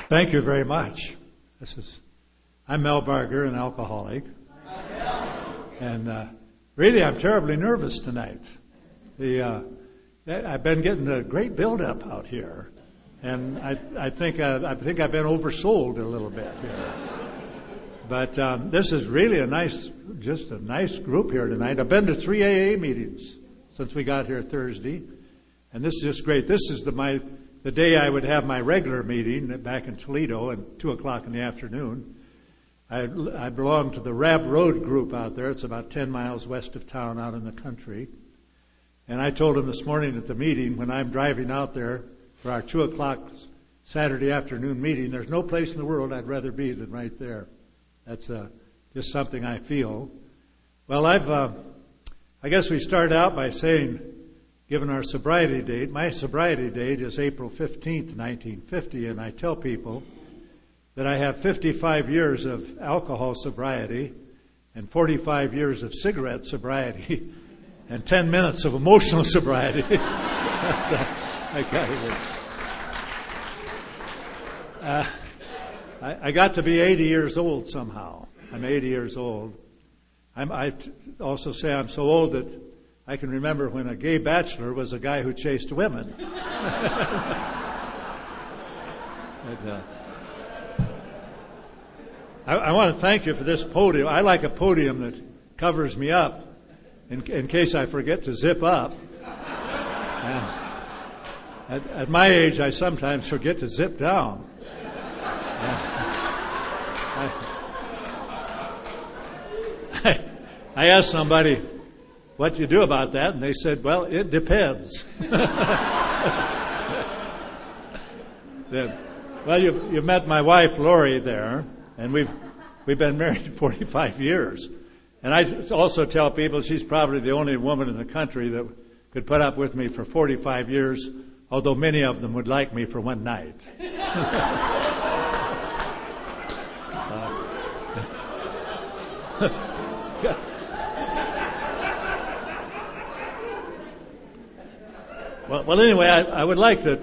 Thank you very much. I'm Mel Barger, an alcoholic. And really, I'm terribly nervous tonight. I've been getting a great build-up out here. And I think I've been oversold a little bit here. But this is really a nice group here tonight. I've been to 3 AA meetings since we got here Thursday. And this is just great. This is the day I would have my regular meeting back in Toledo at 2 o'clock in the afternoon. I belong to the Rab Road group out there. It's about 10 miles west of town out in the country. And I told them this morning at the meeting, when I'm driving out there for our 2 o'clock Saturday afternoon meeting, there's no place in the world I'd rather be than right there. That's just something I feel. Well, I guess we started out by saying, given our sobriety date, my sobriety date is April 15th, 1950, and I tell people that I have 55 years of alcohol sobriety and 45 years of cigarette sobriety and 10 minutes of emotional sobriety. I got to be 80 years old somehow. I'm 80 years old. I also say I'm so old that I can remember when a gay bachelor was a guy who chased women. I want to thank you for this podium. I like a podium that covers me up in case I forget to zip up. At my age, I sometimes forget to zip down. I asked somebody, what do you do about that? And they said, well, it depends. Well, you've met my wife, Lori, there, and we've been married 45 years. And I also tell people she's probably the only woman in the country that could put up with me for 45 years, although many of them would like me for one night. Well, anyway, I would like to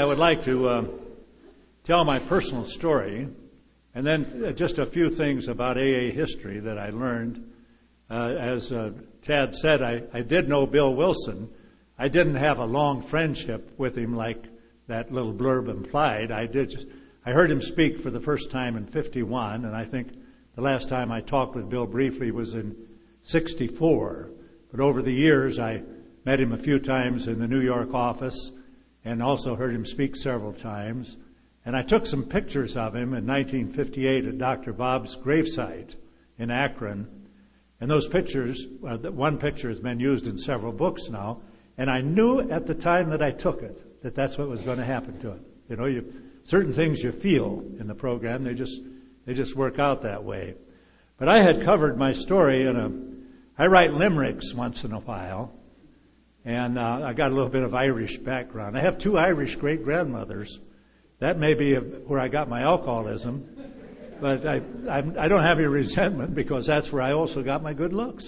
tell my personal story, and then just a few things about AA history that I learned. As Tad said, I did know Bill Wilson. I didn't have a long friendship with him like that little blurb implied. I heard him speak for the first time in 51, and I think the last time I talked with Bill briefly was in 64. But over the years, I met him a few times in the New York office and also heard him speak several times. And I took some pictures of him in 1958 at Dr. Bob's gravesite in Akron. And those pictures, one picture has been used in several books now, and I knew at the time that I took it that that's what was going to happen to it. You know, certain things you feel in the program, they just work out that way. But I had covered my story I write limericks once in a while, and I got a little bit of Irish background. I have 2 Irish great-grandmothers. That may be where I got my alcoholism, but I don't have any resentment because that's where I also got my good looks.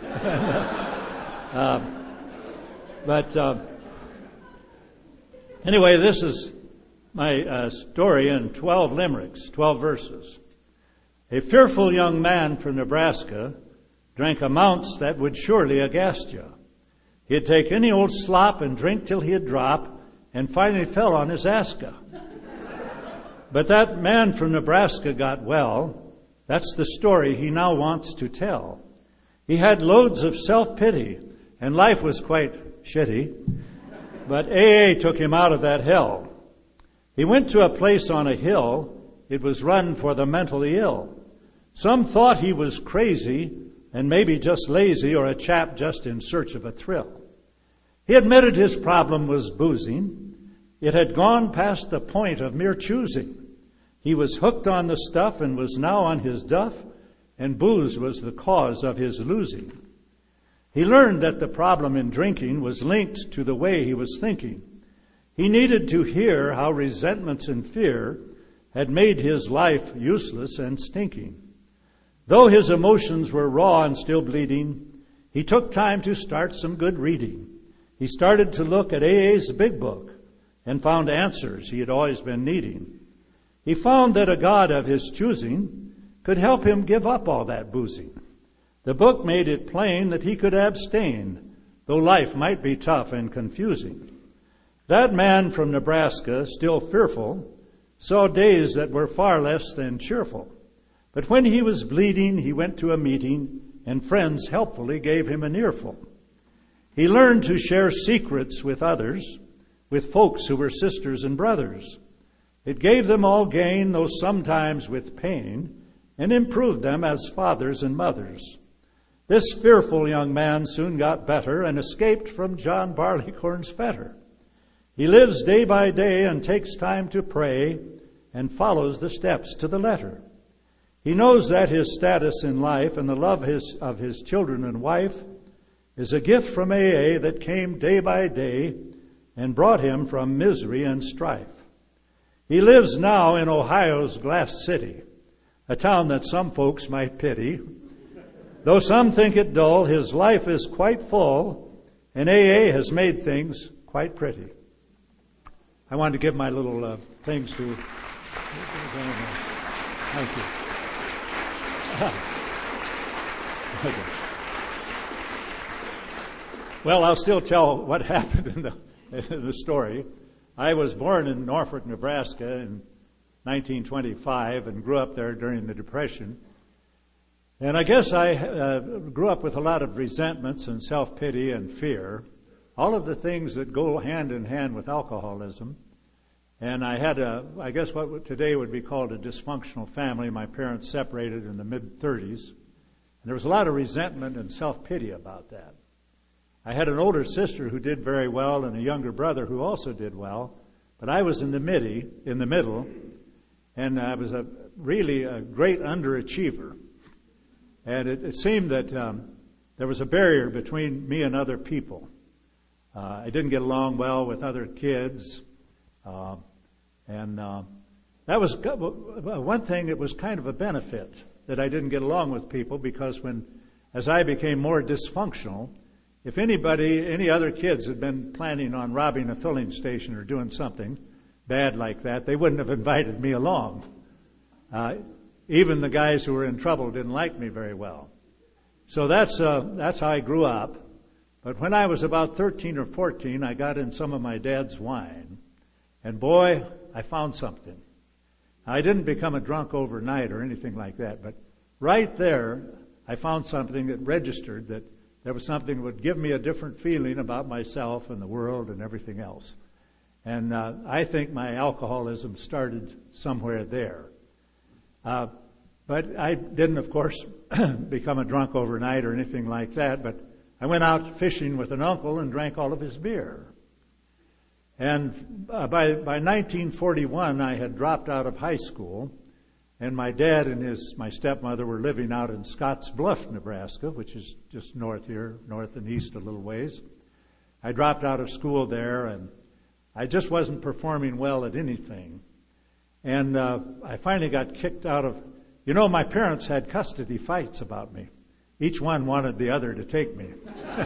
Anyway, this is my story in 12 limericks, 12 verses. A fearful young man from Nebraska drank amounts that would surely aghast you. He'd take any old slop and drink till he'd drop, and finally fell on his aska. But that man from Nebraska got well. That's the story he now wants to tell. He had loads of self-pity, and life was quite shitty. But AA took him out of that hell. He went to a place on a hill. It was run for the mentally ill. Some thought he was crazy and maybe just lazy or a chap just in search of a thrill. He admitted his problem was boozing. It had gone past the point of mere choosing. He was hooked on the stuff and was now on his duff, and booze was the cause of his losing. He learned that the problem in drinking was linked to the way he was thinking. He needed to hear how resentments and fear had made his life useless and stinking. Though his emotions were raw and still bleeding, he took time to start some good reading. He started to look at AA's big book and found answers he had always been needing. He found that a God of his choosing could help him give up all that boozing. The book made it plain that he could abstain, though life might be tough and confusing. That man from Nebraska, still fearful, saw days that were far less than cheerful. But when he was bleeding, he went to a meeting, and friends helpfully gave him an earful. He learned to share secrets with others, with folks who were sisters and brothers. It gave them all gain, though sometimes with pain, and improved them as fathers and mothers. This fearful young man soon got better and escaped from John Barleycorn's fetter. He lives day by day and takes time to pray and follows the steps to the letter. He knows that his status in life and the love of his children and wife is a gift from AA that came day by day and brought him from misery and strife. He lives now in Ohio's Glass City, a town that some folks might pity. Though some think it dull, his life is quite full, and AA has made things quite pretty. I wanted to give my little things to... Thank you. Okay. Well, I'll still tell what happened in the story. I was born in Norfolk, Nebraska in 1925 and grew up there during the Depression. And I guess I grew up with a lot of resentments and self-pity and fear, all of the things that go hand in hand with alcoholism. And I had I guess what today would be called a dysfunctional family. My parents separated in the mid-30s. And there was a lot of resentment and self-pity about that. I had an older sister who did very well and a younger brother who also did well. But I was in the middle, and I was really a great underachiever. And it seemed that there was a barrier between me and other people. I didn't get along well with other kids. And that was one thing. It was kind of a benefit that I didn't get along with people, because as I became more dysfunctional, if any other kids had been planning on robbing a filling station or doing something bad like that, they wouldn't have invited me along. Even the guys who were in trouble didn't like me very well. So that's how I grew up. But when I was about 13 or 14, I got in some of my dad's wine. And boy, I found something. I didn't become a drunk overnight or anything like that, but right there, I found something that registered that there was something that would give me a different feeling about myself and the world and everything else. And I think my alcoholism started somewhere there. But I didn't, of course, become a drunk overnight or anything like that, but I went out fishing with an uncle and drank all of his beer. And by 1941, I had dropped out of high school, and my dad and my stepmother were living out in Scotts Bluff, Nebraska, which is just north and east a little ways. I dropped out of school there, and I just wasn't performing well at anything. And I finally got kicked out of... my parents had custody fights about me. Each one wanted the other to take me.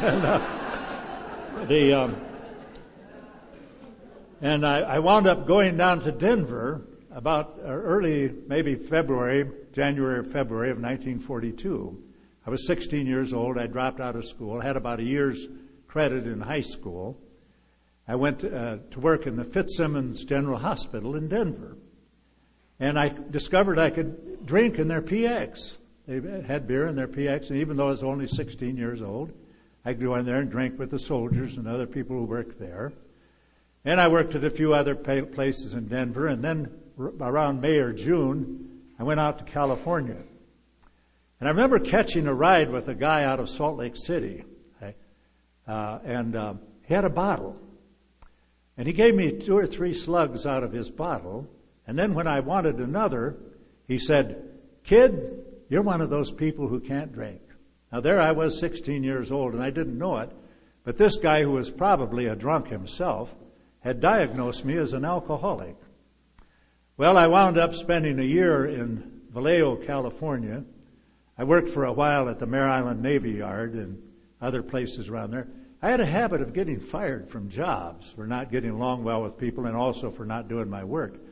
And I wound up going down to Denver about early, maybe January or February of 1942. I was 16 years old. I dropped out of school, had about a year's credit in high school. I went to work in the Fitzsimmons General Hospital in Denver. And I discovered I could drink in their PX. They had beer in their PX, and even though I was only 16 years old, I could go in there and drink with the soldiers and other people who worked there. And I worked at a few other places in Denver, and then around May or June, I went out to California. And I remember catching a ride with a guy out of Salt Lake City, and he had a bottle. And he gave me 2 or 3 slugs out of his bottle, and then when I wanted another, he said, "Kid, you're one of those people who can't drink." Now there I was, 16 years old, and I didn't know it, but this guy, who was probably a drunk himself, had diagnosed me as an alcoholic. Well, I wound up spending a year in Vallejo, California. I worked for a while at the Mare Island Navy Yard and other places around there. I had a habit of getting fired from jobs for not getting along well with people and also for not doing my work.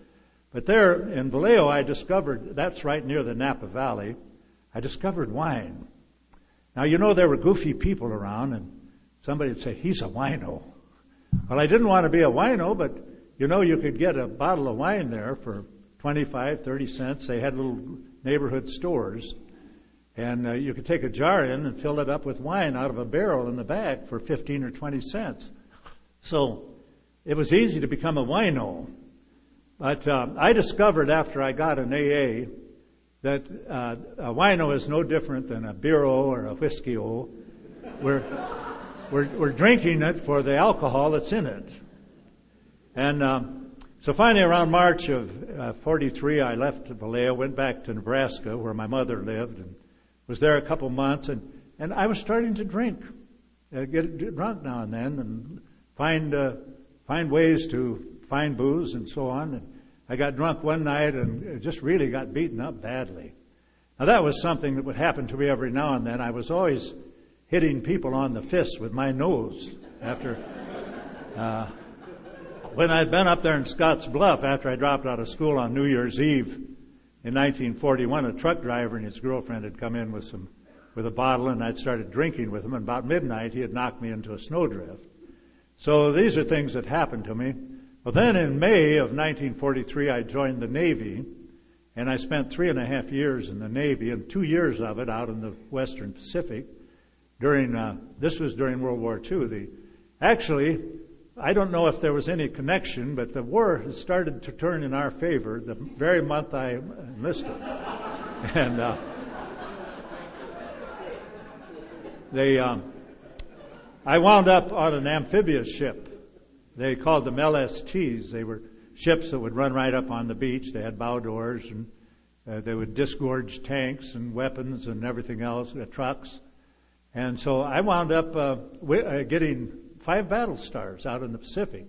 But there in Vallejo, I discovered, that's right near the Napa Valley, I discovered wine. Now, you know, there were goofy people around, and somebody would say, he's a wino. Well, I didn't want to be a wino, but, you know, you could get a bottle of wine there for 25, 30 cents. They had little neighborhood stores. And you could take a jar in and fill it up with wine out of a barrel in the back for 15 or 20 cents. So it was easy to become a wino. But I discovered after I got an AA that a wino is no different than a beer-o or a whiskey-o. We're drinking it for the alcohol that's in it. And so finally around March of 43, I left Vallejo, went back to Nebraska where my mother lived, and was there a couple months, and I was starting to drink, get drunk now and then, and find ways to find booze and so on. And I got drunk one night and just really got beaten up badly. Now that was something that would happen to me every now and then. I was always hitting people on the fist with my nose after when I'd been up there in Scotts Bluff after I dropped out of school on New Year's Eve. In 1941, a truck driver and his girlfriend had come in with a bottle, and I'd started drinking with him. And about midnight, he had knocked me into a snowdrift. So these are things that happened to me. Well, then in May of 1943, I joined the Navy, and I spent 3.5 years in the Navy, and 2 years of it out in the Western Pacific. This was during World War II. Actually, I don't know if there was any connection, but the war had started to turn in our favor the very month I enlisted. And I wound up on an amphibious ship. They called them LSTs. They were ships that would run right up on the beach. They had bow doors, and they would disgorge tanks and weapons and everything else, trucks. And so I wound up getting 5 battle stars out in the Pacific.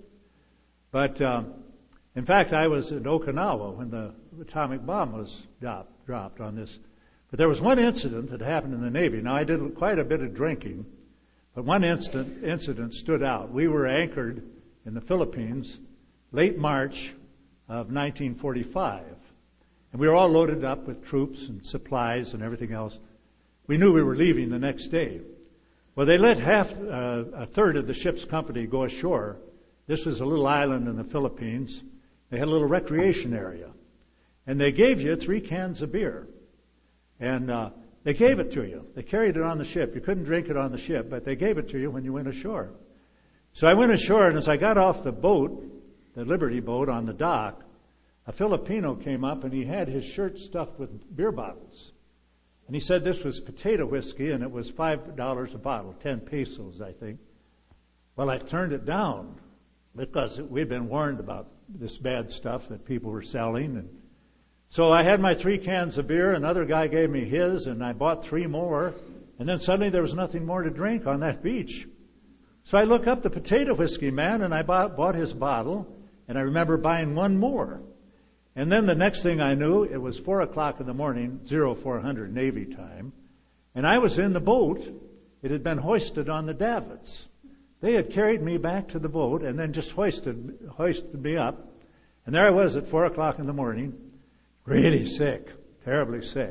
But in fact, I was in Okinawa when the atomic bomb was dropped on this. But there was one incident that happened in the Navy. Now, I did quite a bit of drinking, but one incident stood out. We were anchored in the Philippines late March of 1945. And we were all loaded up with troops and supplies and everything else. We knew we were leaving the next day. Well, they let a third of the ship's company go ashore. This was a little island in the Philippines. They had a little recreation area. And they gave you 3 cans of beer. And they gave it to you. They carried it on the ship. You couldn't drink it on the ship, but they gave it to you when you went ashore. So I went ashore, and as I got off the boat, the Liberty boat on the dock, a Filipino came up, and he had his shirt stuffed with beer bottles. And he said this was potato whiskey, and it was $5 a bottle, 10 pesos, I think. Well, I turned it down because we'd been warned about this bad stuff that people were selling. And so I had my 3 cans of beer. Another guy gave me his, and I bought 3 more. And then suddenly there was nothing more to drink on that beach. So I look up the potato whiskey man, and I bought his bottle, and I remember buying 1 more. And then the next thing I knew, it was 4 o'clock in the morning, 0400 Navy time, and I was in the boat. It had been hoisted on the davits. They had carried me back to the boat and then just hoisted me up. And there I was at 4 o'clock in the morning, really sick, terribly sick.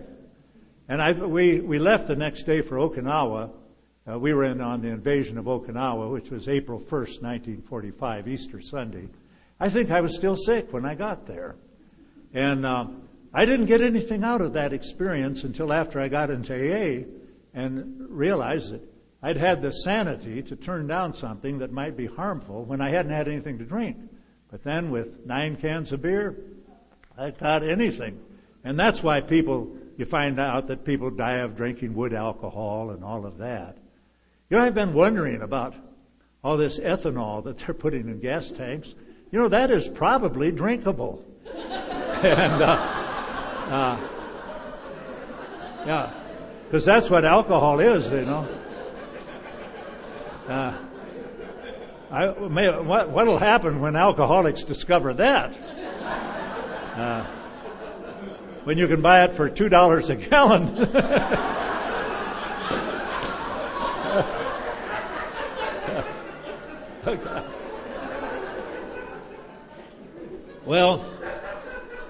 And we left the next day for Okinawa. We were in on the invasion of Okinawa, which was April 1st, 1945, Easter Sunday. I think I was still sick when I got there. And I didn't get anything out of that experience until after I got into AA and realized that I'd had the sanity to turn down something that might be harmful when I hadn't had anything to drink. But then with 9 cans of beer, I got anything. And that's why you find out that people die of drinking wood alcohol and all of that. You know, I've been wondering about all this ethanol that they're putting in gas tanks. You know, that is probably drinkable. And, yeah, because that's what alcohol is, you know. What'll happen when alcoholics discover that? When you can buy it for $2 a gallon. Well,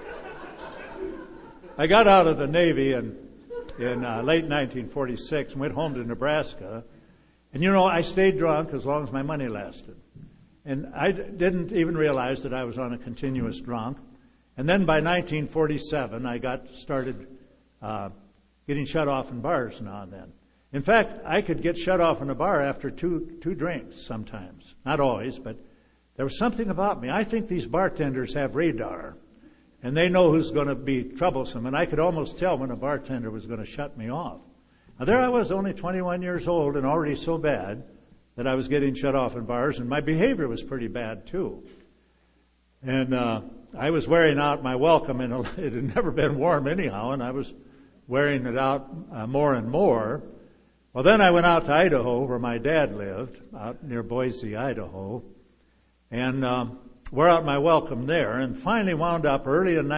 I got out of the Navy in late 1946 and went home to Nebraska. And I stayed drunk as long as my money lasted. And I didn't even realize that I was on a continuous drunk. And then by 1947, I got started getting shut off in bars now and then. In fact, I could get shut off in a bar after two drinks sometimes. Not always, but there was something about me. I think these bartenders have radar, and they know who's going to be troublesome. And I could almost tell when a bartender was going to shut me off. Now, there I was, only 21 years old and already so bad that I was getting shut off in bars, and my behavior was pretty bad, too. And I was wearing out my welcome, and it had never been warm anyhow, and I was wearing it out more and more. Well, then I went out to Idaho, where my dad lived, out near Boise, Idaho, and wore out my welcome there, and finally wound up early in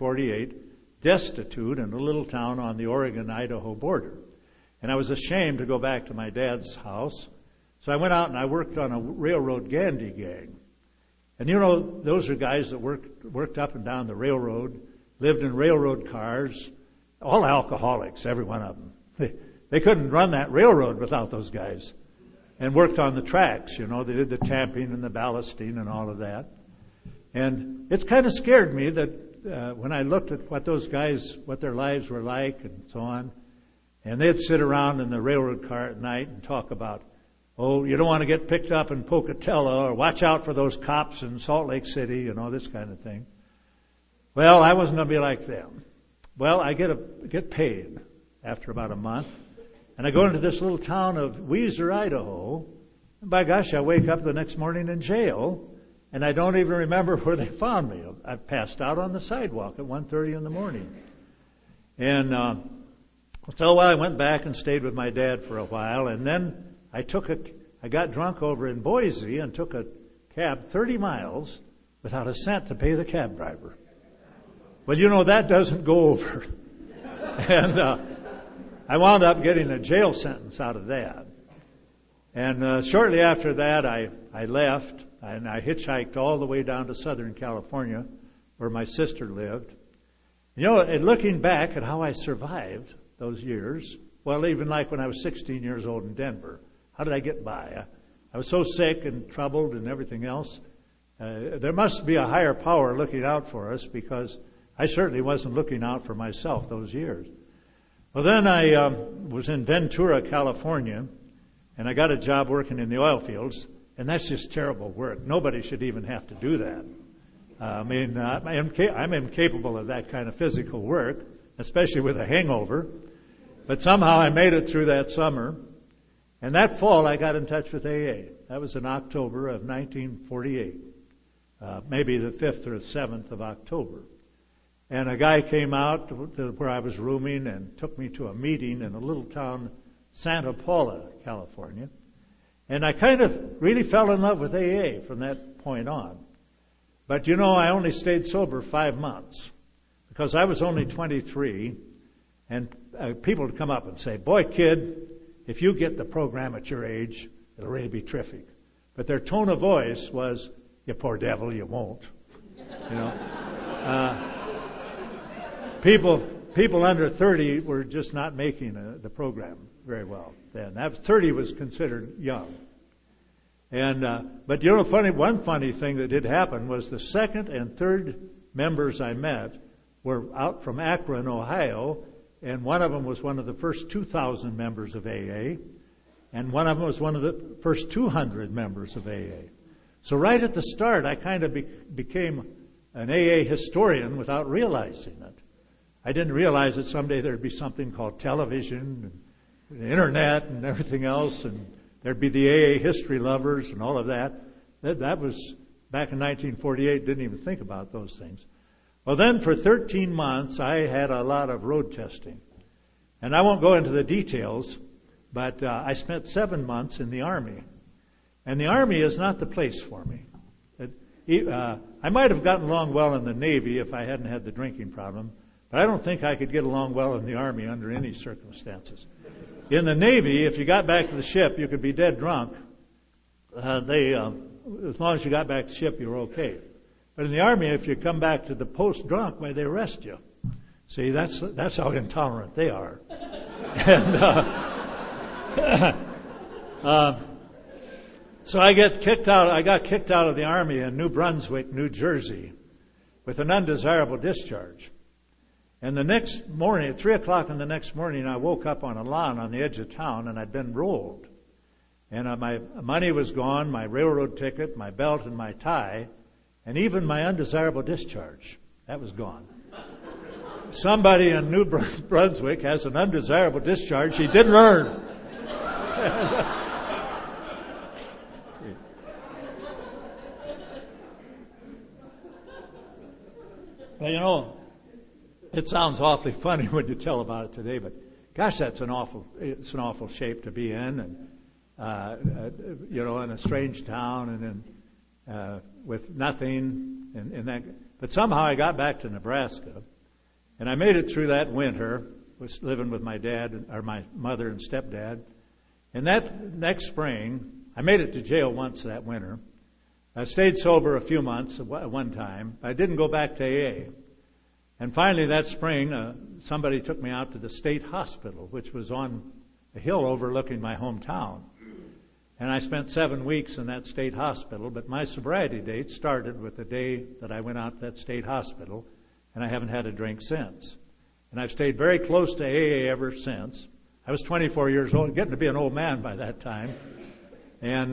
1948 destitute in a little town on the Oregon-Idaho border. And I was ashamed to go back to my dad's house. So I went out and I worked on a railroad gandy gang. And those are guys that worked up and down the railroad, lived in railroad cars, all alcoholics, every one of them. They couldn't run that railroad without those guys. And worked on the tracks, they did the tamping and the ballasting and all of that. And it's kind of scared me that when I looked at what those guys, what their lives were like and so on, and they'd sit around in the railroad car at night and talk about, you don't want to get picked up in Pocatello, or watch out for those cops in Salt Lake City, this kind of thing. Well, I wasn't going to be like them. Well, I get paid after about a month, and I go into this little town of Weiser, Idaho, and by gosh, I wake up the next morning in jail, and I don't even remember where they found me. I passed out on the sidewalk at 1:30 in the morning. And so I went back and stayed with my dad for a while, and then I got drunk over in Boise and took a cab 30 miles without a cent to pay the cab driver. Well, that doesn't go over. And I wound up getting a jail sentence out of that. And shortly after that, I left, and I hitchhiked all the way down to Southern California, where my sister lived. And looking back at how I survived those years, well, even like when I was 16 years old in Denver, how did I get by? I was so sick and troubled and everything else. There must be a higher power looking out for us, because I certainly wasn't looking out for myself those years. Well, then I was in Ventura, California, and I got a job working in the oil fields, and that's just terrible work. Nobody should even have to do that. I'm incapable of that kind of physical work, especially with a hangover. But somehow I made it through that summer. And that fall, I got in touch with AA. That was in October of 1948, maybe the 5th or 7th of October. And a guy came out to where I was rooming and took me to a meeting in a little town, Santa Paula, California. And I kind of really fell in love with AA from that point on. But I only stayed sober 5 months because I was only 23. And people would come up and say, "Boy, kid, if you get the program at your age, it'll really be terrific." But their tone of voice was, "You poor devil, you won't." People under 30 were just not making the program very well then. 30 was considered young. And but one funny thing that did happen was the second and third members I met were out from Akron, Ohio. And one of them was one of the first 2,000 members of AA. And one of them was one of the first 200 members of AA. So right at the start, I kind of became an AA historian without realizing it. I didn't realize that someday there'd be something called television and the internet and everything else. And there'd be the AA history lovers and all of that. That was back in 1948, didn't even think about those things. Well, then for 13 months, I had a lot of road testing. And I won't go into the details, but I spent 7 months in the Army. And the Army is not the place for me. I might have gotten along well in the Navy if I hadn't had the drinking problem, but I don't think I could get along well in the Army under any circumstances. In the Navy, if you got back to the ship, you could be dead drunk. As long as you got back to the ship, you were okay. But in the Army, if you come back to the post drunk, they arrest you. See, that's how intolerant they are. And so I got kicked out of the Army in New Brunswick, New Jersey, with an undesirable discharge. And the next morning, at 3 o'clock in the next morning, I woke up on a lawn on the edge of town, and I'd been rolled. And my money was gone, my railroad ticket, my belt, and my tie, and even my undesirable discharge. That was gone. Somebody in New Brunswick has an undesirable discharge he didn't earn. Well, it sounds awfully funny when you tell about it today, but gosh, it's an awful shape to be in, and in a strange town, and with nothing, and that. But somehow I got back to Nebraska, and I made it through that winter. Was living with my dad, or my mother and stepdad, and that next spring I made it to jail once that winter. I stayed sober a few months at one time. I didn't go back to AA. And finally that spring, somebody took me out to the state hospital, which was on a hill overlooking my hometown. And I spent 7 weeks in that state hospital, but my sobriety date started with the day that I went out to that state hospital, and I haven't had a drink since. And I've stayed very close to AA ever since. I was 24 years old, getting to be an old man by that time. And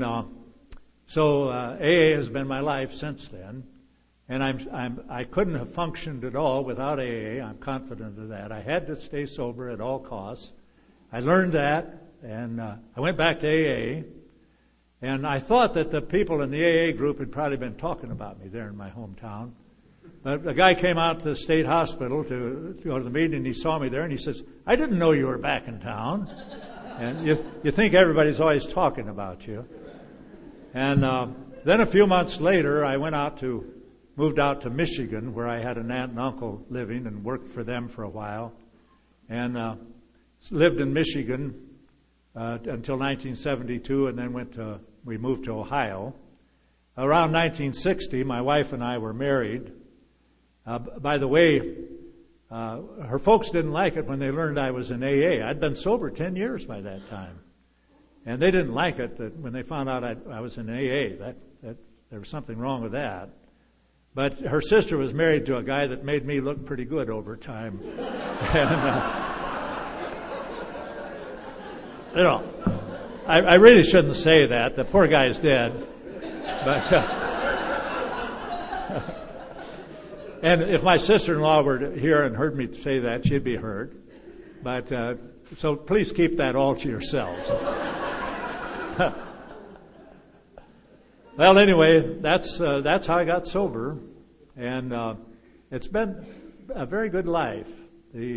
so AA has been my life since then, and I couldn't have functioned at all without AA. I'm confident of that. I had to stay sober at all costs. I learned that, and I went back to AA, and I thought that the people in the AA group had probably been talking about me there in my hometown. But a guy came out to the state hospital to go to the meeting, and he saw me there, and he says, "I didn't know you were back in town." And you think everybody's always talking about you. And then a few months later, I moved out to Michigan, where I had an aunt and uncle living, and worked for them for a while, and lived in Michigan until 1972, and then we moved to Ohio. Around 1960, my wife and I were married. By the way, her folks didn't like it when they learned I was in AA. I'd been sober 10 years by that time. And they didn't like it that when they found out I was in AA, that there was something wrong with that. But her sister was married to a guy that made me look pretty good over time. And, I really shouldn't say that. The poor guy's dead. But and if my sister-in-law were here and heard me say that, she'd be hurt. But so please keep that all to yourselves. Well, anyway, that's how I got sober, and it's been a very good life. We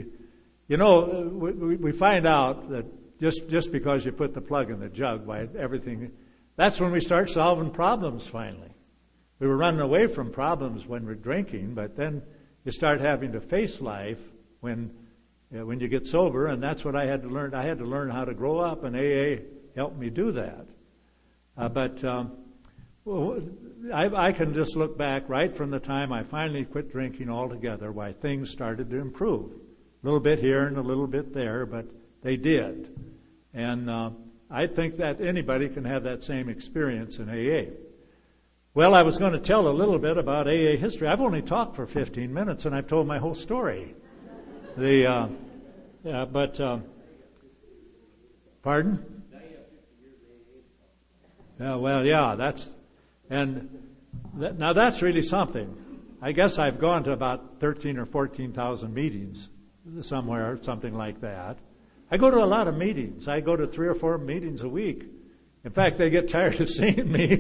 find out that just because you put the plug in the jug, why everything, that's when we start solving problems finally. We were running away from problems when we're drinking, but then you start having to face life when you get sober, and that's what I had to learn. I had to learn how to grow up, and AA helped me do that. I can just look back right from the time I finally quit drinking altogether, why things started to improve. A little bit here and a little bit there, but they did. And I think that anybody can have that same experience in AA. Well, I was going to tell a little bit about AA history. I've only talked for 15 minutes, and I've told my whole story. Pardon? Now that's really something. I guess I've gone to about 13 or 14,000 meetings somewhere, something like that. I go to a lot of meetings. I go to 3 or 4 meetings a week. In fact, they get tired of seeing me.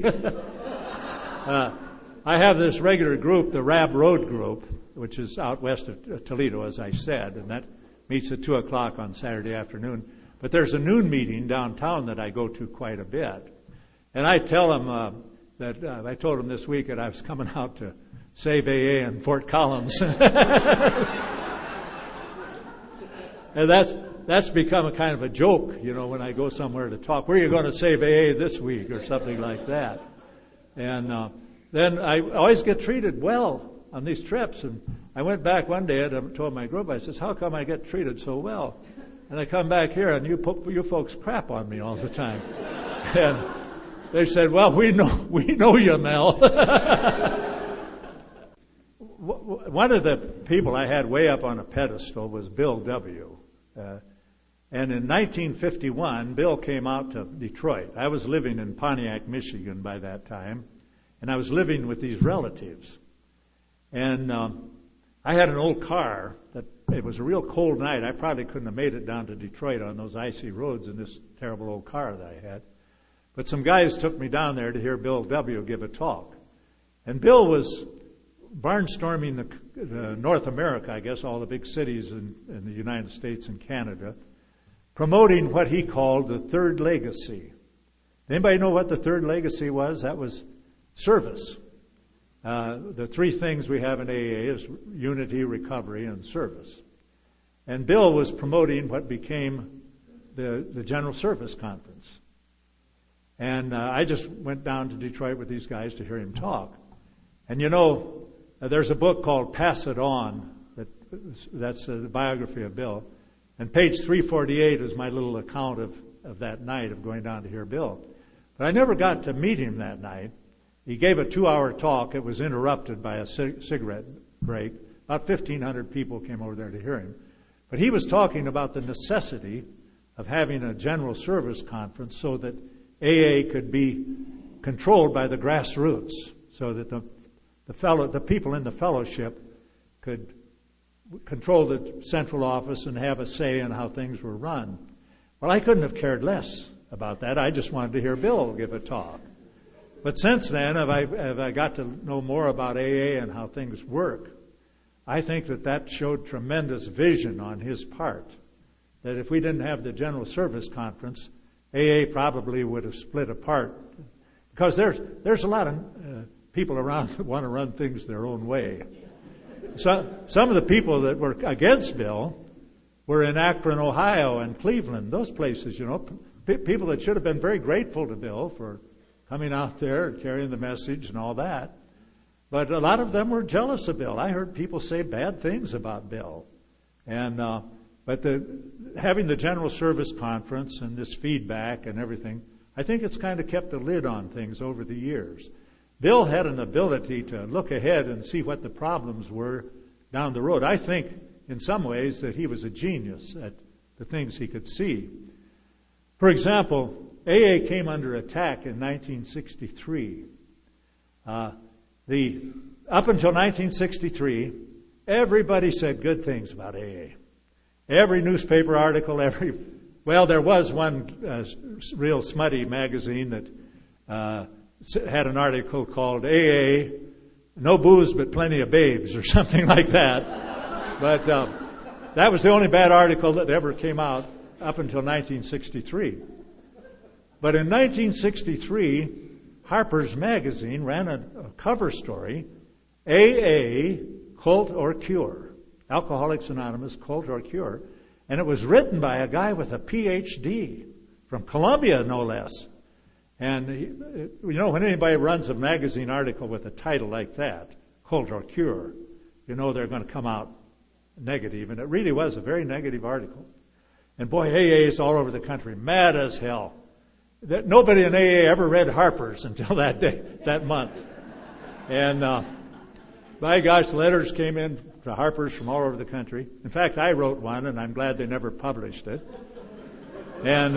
I have this regular group, the Rab Road group, which is out west of Toledo, as I said, and that meets at 2 o'clock on Saturday afternoon. But there's a noon meeting downtown that I go to quite a bit. And I tell them I told them this week that I was coming out to save AA in Fort Collins. And that's become a kind of a joke, when I go somewhere to talk. Where are you going to save AA this week or something like that? And then I always get treated well on these trips. And I went back one day and I told my group, I says, how come I get treated so well? And I come back here and you folks crap on me all the time. And they said, well, we know you, Mel. One of the people I had way up on a pedestal was Bill W. And in 1951, Bill came out to Detroit. I was living in Pontiac, Michigan by that time, and I was living with these relatives. And I had an old car that it was a real cold night. I probably couldn't have made it down to Detroit on those icy roads in this terrible old car that I had. But some guys took me down there to hear Bill W. give a talk. And Bill was barnstorming the North America, I guess, all the big cities in the United States and Canada, promoting what he called the third legacy. Anybody know what the third legacy was? That was service. The three things we have in AA is unity, recovery, and service. And Bill was promoting what became the General Service Conference. And I just went down to Detroit with these guys to hear him talk. And you know, there's a book called Pass It On, that's the biography of Bill. And page 348 is my little account of that night of going down to hear Bill. But I never got to meet him that night. He gave a 2-hour talk. It was interrupted by a cigarette break. About 1,500 people came over there to hear him. But he was talking about the necessity of having a general service conference so that AA could be controlled by the grassroots, so that the people in the fellowship could control the central office and have a say in how things were run. Well, I couldn't have cared less about that. I just wanted to hear Bill give a talk. But since then, have I got to know more about AA and how things work, I think that showed tremendous vision on his part. That if we didn't have the General Service Conference, AA probably would have split apart. Because there's a lot of people around that want to run things their own way. So, some of the people that were against Bill were in Akron, Ohio, and Cleveland, those places, people that should have been very grateful to Bill for coming out there and carrying the message and all that. But a lot of them were jealous of Bill. I heard people say bad things about Bill. But having the General Service Conference and this feedback and everything, I think it's kind of kept a lid on things over the years. Bill had an ability to look ahead and see what the problems were down the road. I think, in some ways, that he was a genius at the things he could see. For example, AA came under attack in 1963. Up until 1963, everybody said good things about AA. Every newspaper article, there was one real smutty magazine that had an article called AA, no booze but plenty of babes, or something like that. But that was the only bad article that ever came out up until 1963. But in 1963, Harper's Magazine ran a cover story, AA, Cult or Cure. Alcoholics Anonymous, Cult or Cure. And it was written by a guy with a PhD from Columbia, no less. And, when anybody runs a magazine article with a title like that, Cult or Cure, they're going to come out negative. And it really was a very negative article. And boy, AA is all over the country, mad as hell. That nobody in AA ever read Harper's until that day, that month. And by gosh, letters came in to Harper's from all over the country. In fact, I wrote one, and I'm glad they never published it. And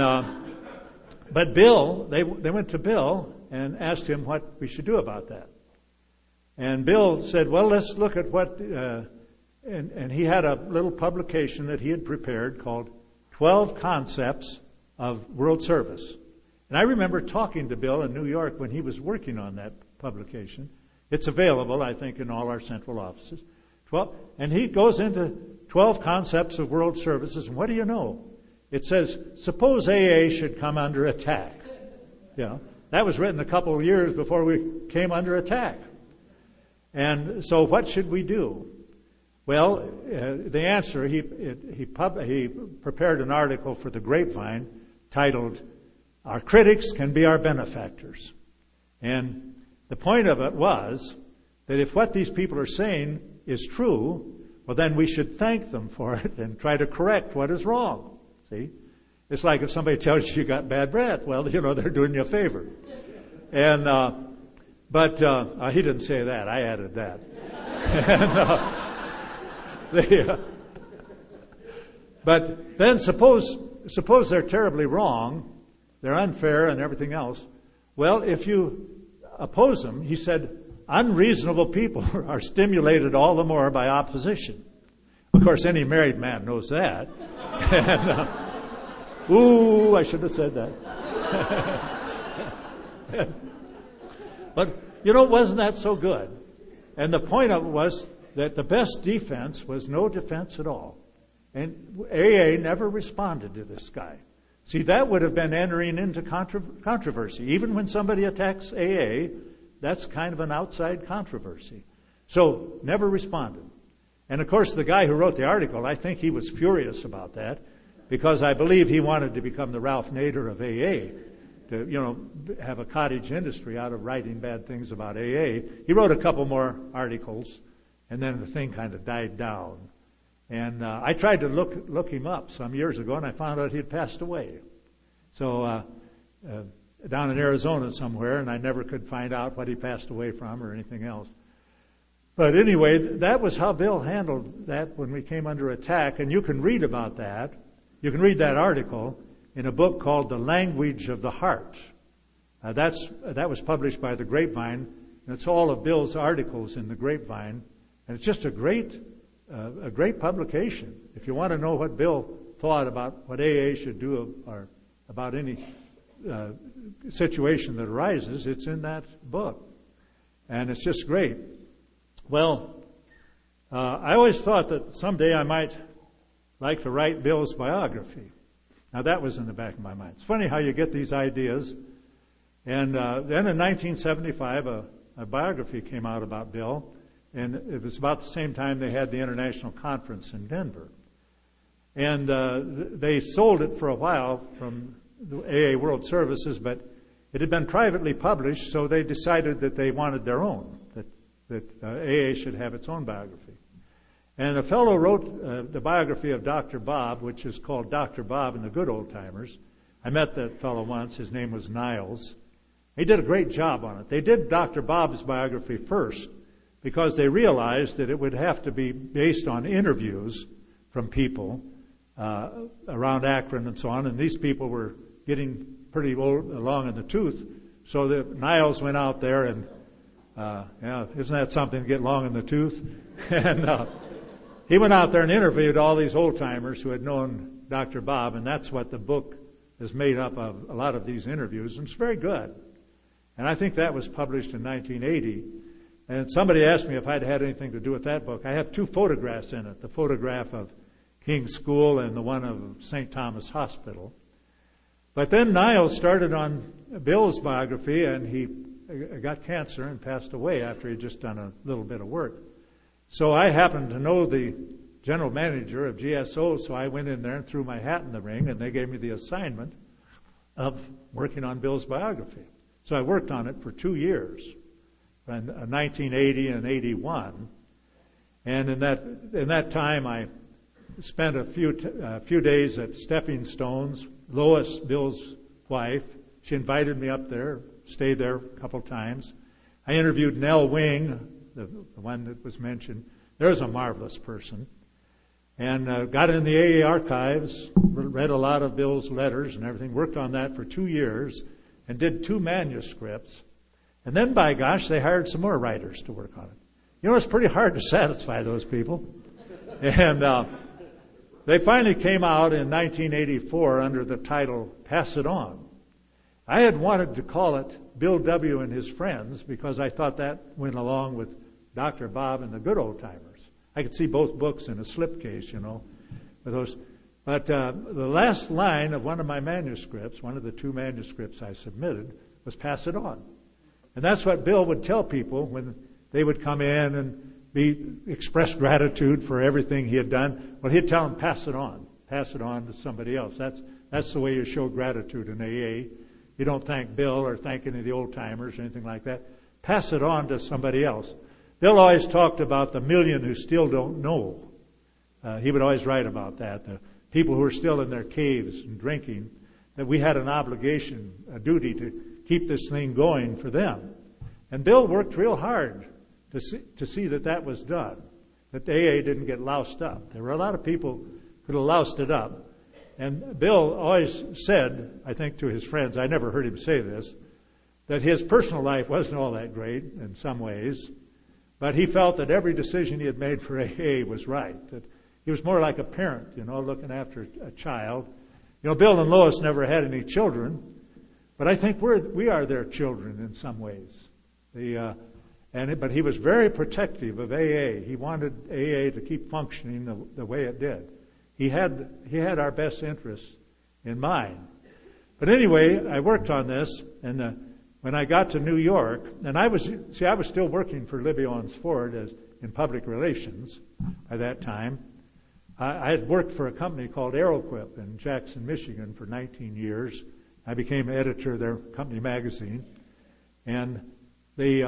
but Bill, they went to Bill and asked him what we should do about that. And Bill said, well, let's look at what, and he had a little publication that he had prepared called 12 Concepts of World Service. And I remember talking to Bill in New York when he was working on that publication. It's available, I think, in all our central offices. And he goes into 12 Concepts of World Services, and what do you know? It says, suppose AA should come under attack. That was written a couple of years before we came under attack. And so what should we do? Well, the answer, he prepared an article for the Grapevine titled, Our Critics Can Be Our Benefactors. And the point of it was that if what these people are saying is true, well, then we should thank them for it and try to correct what is wrong. See? It's like if somebody tells you got bad breath, well, they're doing you a favor. And, but he didn't say that. I added that. And, but then suppose they're terribly wrong, they're unfair and everything else. Well, if you oppose them, he said, unreasonable people are stimulated all the more by opposition. Of course, any married man knows that. And, I should have said that. But, wasn't that so good? And the point of it was that the best defense was no defense at all. And AA never responded to this guy. See, that would have been entering into controversy. Even when somebody attacks AA, that's kind of an outside controversy. So, never responded. And of course, the guy who wrote the article, I think he was furious about that, because I believe he wanted to become the Ralph Nader of AA, to, have a cottage industry out of writing bad things about AA. He wrote a couple more articles, and then the thing kind of died down. And I tried to look him up some years ago, and I found out he'd passed away. So down in Arizona somewhere, and I never could find out what he passed away from or anything else. But anyway, that was how Bill handled that when we came under attack, and you can read about that. You can read that article in a book called The Language of the Heart. That was published by The Grapevine, and it's all of Bill's articles in The Grapevine, and it's just a great publication. If you want to know what Bill thought about what AA should do or about any situation that arises, it's in that book. And it's just great. Well, I always thought that someday I might like to write Bill's biography. Now that was in the back of my mind. It's funny how you get these ideas. And then in 1975, a biography came out about Bill. And it was about the same time they had the international conference in Denver. And they sold it for a while from the AA World Services, but it had been privately published, so they decided that they wanted their own, that AA should have its own biography. And a fellow wrote the biography of Dr. Bob, which is called Dr. Bob and the Good Old Timers. I met that fellow once. His name was Niles. He did a great job on it. They did Dr. Bob's biography first, because they realized that it would have to be based on interviews from people around Akron and so on, and these people were getting pretty long in the tooth. So Niles went out there and, isn't that something to get long in the tooth? And he went out there and interviewed all these old-timers who had known Dr. Bob, and that's what the book is made up of, a lot of these interviews, and it's very good. And I think that was published in 1980. And somebody asked me if I'd had anything to do with that book. I have two photographs in it, the photograph of King's School and the one of St. Thomas Hospital. But then Niles started on Bill's biography, and he got cancer and passed away after he'd just done a little bit of work. So I happened to know the general manager of GSO, so I went in there and threw my hat in the ring, and they gave me the assignment of working on Bill's biography. So I worked on it for 2 years. In 1980 and 81, and in that time I spent a few days at Stepping Stones. Lois, Bill's wife, she invited me up there, stayed there a couple times. I interviewed Nell Wing, the one that was mentioned. There's a marvelous person, and got in the AA archives, read a lot of Bill's letters and everything. Worked on that for 2 years, and did 2 manuscripts. And then, by gosh, they hired some more writers to work on it. It's pretty hard to satisfy those people. And they finally came out in 1984 under the title Pass It On. I had wanted to call it Bill W. and His Friends because I thought that went along with Dr. Bob and the Good Old Timers. I could see both books in a slipcase, with those. But the last line of one of my manuscripts, one of the 2 manuscripts I submitted, was Pass It On. And that's what Bill would tell people when they would come in and express gratitude for everything he had done. Well, he'd tell them, pass it on to somebody else. That's the way you show gratitude in AA. You don't thank Bill or thank any of the old timers or anything like that. Pass it on to somebody else. Bill always talked about the million who still don't know. He would always write about that. The people who are still in their caves and drinking, that we had an obligation, a duty to keep this thing going for them. And Bill worked real hard to see that that was done, that the AA didn't get loused up. There were a lot of people who could have loused it up. And Bill always said, I think to his friends, I never heard him say this, that his personal life wasn't all that great in some ways, but he felt that every decision he had made for AA was right, that he was more like a parent, looking after a child. Bill and Lois never had any children, but I think we are their children in some ways. But he was very protective of AA. He wanted AA to keep functioning the way it did. He had our best interests in mind. But anyway, I worked on this, and when I got to New York, and I was still working for Libby Owens Ford in public relations by that time. I had worked for a company called Aeroquip in Jackson, Michigan for 19 years. I became editor of their company magazine. And Libby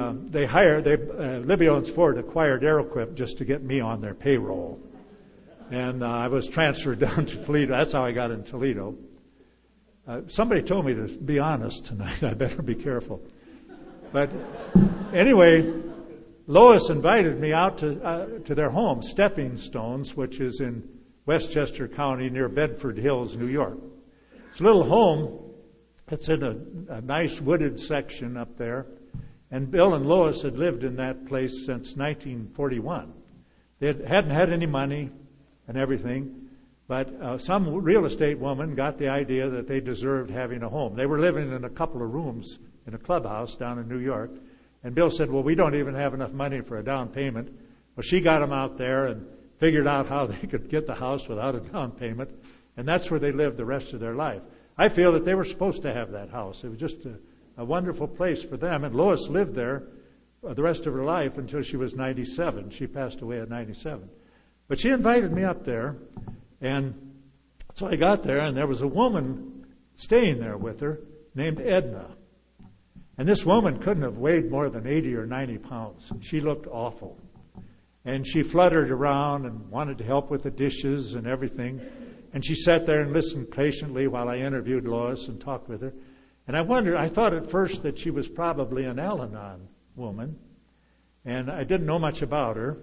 Owens Ford acquired Aeroquip just to get me on their payroll. And I was transferred down to Toledo. That's how I got in Toledo. Somebody told me to be honest tonight. I better be careful. But anyway, Lois invited me out to their home, Stepping Stones, which is in Westchester County near Bedford Hills, New York. It's a little home. It's in a nice wooded section up there. And Bill and Lois had lived in that place since 1941. They hadn't had any money and everything, but some real estate woman got the idea that they deserved having a home. They were living in a couple of rooms in a clubhouse down in New York. And Bill said, well, we don't even have enough money for a down payment. Well, she got them out there and figured out how they could get the house without a down payment. And that's where they lived the rest of their life. I feel that they were supposed to have that house. It was just a wonderful place for them. And Lois lived there the rest of her life until she was 97. She passed away at 97. But she invited me up there. And so I got there, and there was a woman staying there with her named Edna. And this woman couldn't have weighed more than 80 or 90 pounds. She looked awful. And she fluttered around and wanted to help with the dishes and everything. And she sat there and listened patiently while I interviewed Lois and talked with her. And I thought at first that she was probably an Al-Anon woman. And I didn't know much about her.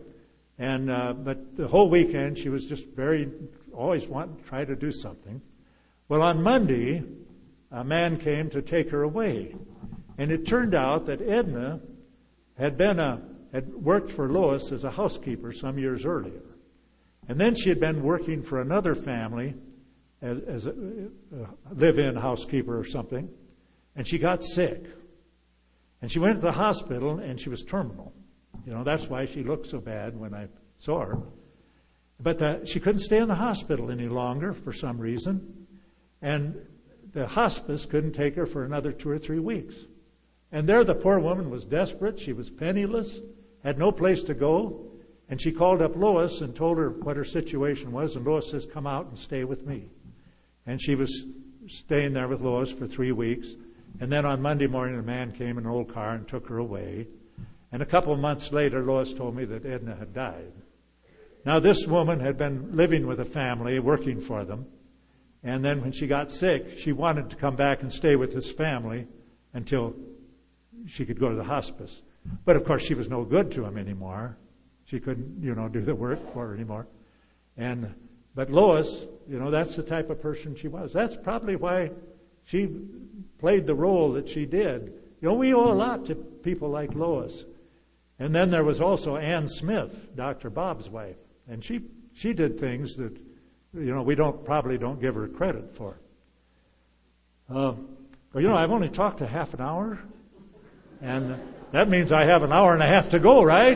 But the whole weekend she was just always wanting to try to do something. Well, on Monday, a man came to take her away. And it turned out that Edna had worked for Lois as a housekeeper some years earlier. And then she had been working for another family as a live-in housekeeper or something. And she got sick. And she went to the hospital, and she was terminal. That's why she looked so bad when I saw her. But she couldn't stay in the hospital any longer for some reason. And the hospice couldn't take her for another 2 or 3 weeks. And there the poor woman was desperate. She was penniless, had no place to go. And she called up Lois and told her what her situation was. And Lois says, come out and stay with me. And she was staying there with Lois for 3 weeks. And then on Monday morning, a man came in an old car and took her away. And a couple of months later, Lois told me that Edna had died. Now, this woman had been living with a family, working for them. And then when she got sick, she wanted to come back and stay with this family until she could go to the hospice. But, of course, she was no good to him anymore. She couldn't, do the work for her anymore. But Lois, that's the type of person she was. That's probably why she played the role that she did. We owe a lot to people like Lois. And then there was also Ann Smith, Dr. Bob's wife. And she did things that, we probably don't give her credit for. I've only talked a half an hour. And that means I have an hour and a half to go, right?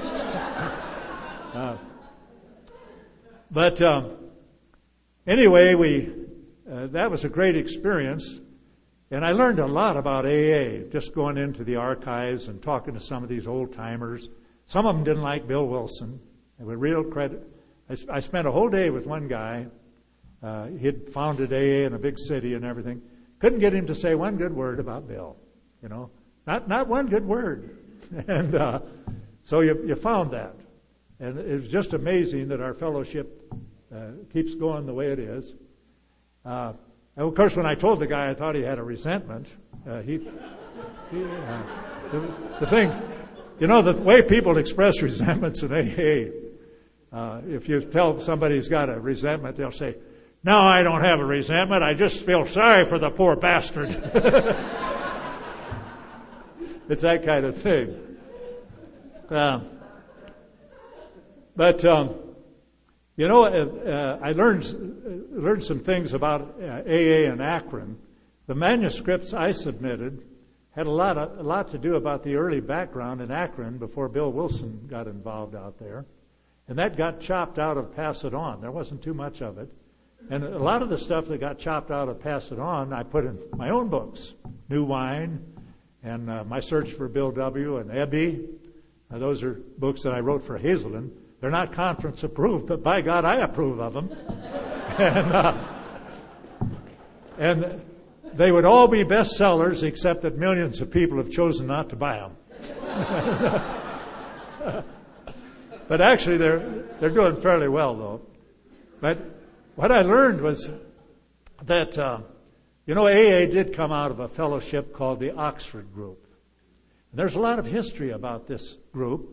Anyway, that was a great experience. And I learned a lot about AA, just going into the archives and talking to some of these old-timers. Some of them didn't like Bill Wilson. They were real credit. I spent a whole day with one guy. He'd founded AA in a big city and everything. Couldn't get him to say one good word about Bill. Not one good word. And So you found that. And it's just amazing that our fellowship keeps going the way it is. And of course, when I told the guy I thought he had a resentment, the thing, the way people express resentments in AA, if you tell somebody he's got a resentment, they'll say, "No, I don't have a resentment. I just feel sorry for the poor bastard." It's that kind of thing. I learned some things about AA in Akron. The manuscripts I submitted had a lot to do about the early background in Akron before Bill Wilson got involved out there. And that got chopped out of Pass It On. There wasn't too much of it. And a lot of the stuff that got chopped out of Pass It On, I put in my own books. New Wine and My Search for Bill W. and Ebby. Those are books that I wrote for Hazelden. They're not conference approved, but by God, I approve of them. And they would all be bestsellers, except that millions of people have chosen not to buy them. But actually, they're doing fairly well, though. But what I learned was that, AA did come out of a fellowship called the Oxford Group. And there's a lot of history about this group.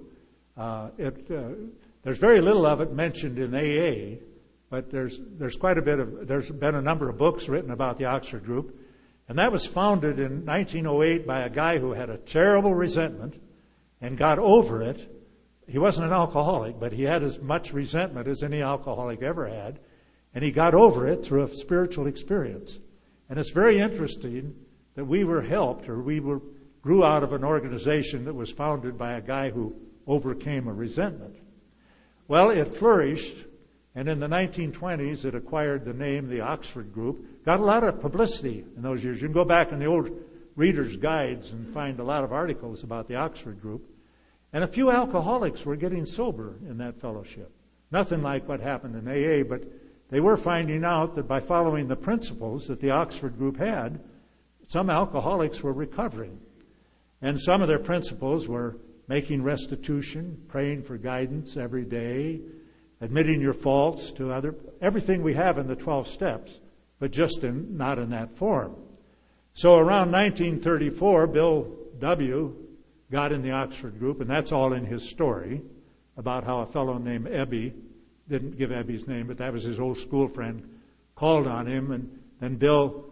There's very little of it mentioned in AA, but there's quite a bit of, there's been a number of books written about the Oxford Group. And that was founded in 1908 by a guy who had a terrible resentment and got over it. He wasn't an alcoholic, but he had as much resentment as any alcoholic ever had. And he got over it through a spiritual experience. And it's very interesting that we were helped, or grew out of an organization that was founded by a guy who overcame a resentment. Well, it flourished, and in the 1920s it acquired the name the Oxford Group. Got a lot of publicity in those years. You can go back in the old reader's guides and find a lot of articles about the Oxford Group. And a few alcoholics were getting sober in that fellowship. Nothing like what happened in AA, but they were finding out that by following the principles that the Oxford Group had, some alcoholics were recovering. And some of their principles were making restitution, praying for guidance every day, admitting your faults to everything we have in the 12 steps, but just not in that form. So around 1934, Bill W. got in the Oxford Group, and that's all in his story about how a fellow named Ebby, didn't give Ebby's name, but that was his old school friend, called on him, and then Bill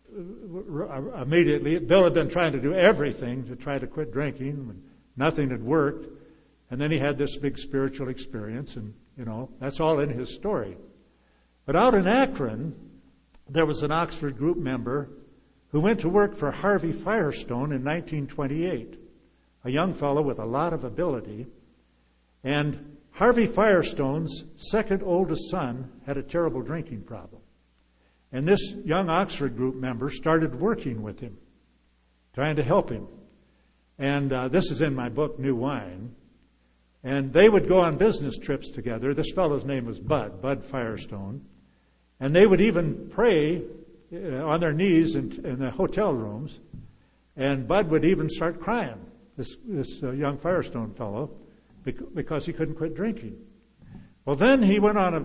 immediately, Bill had been trying to do everything to try to quit drinking, and nothing had worked, and then he had this big spiritual experience, and that's all in his story. But out in Akron, there was an Oxford Group member who went to work for Harvey Firestone in 1928, a young fellow with a lot of ability. And Harvey Firestone's second oldest son had a terrible drinking problem. And this young Oxford Group member started working with him, trying to help him. And this is in my book, New Wine. And they would go on business trips together. This fellow's name was Bud Firestone. And they would even pray on their knees in the hotel rooms. And Bud would even start crying, this young Firestone fellow, because he couldn't quit drinking. Well, then they went on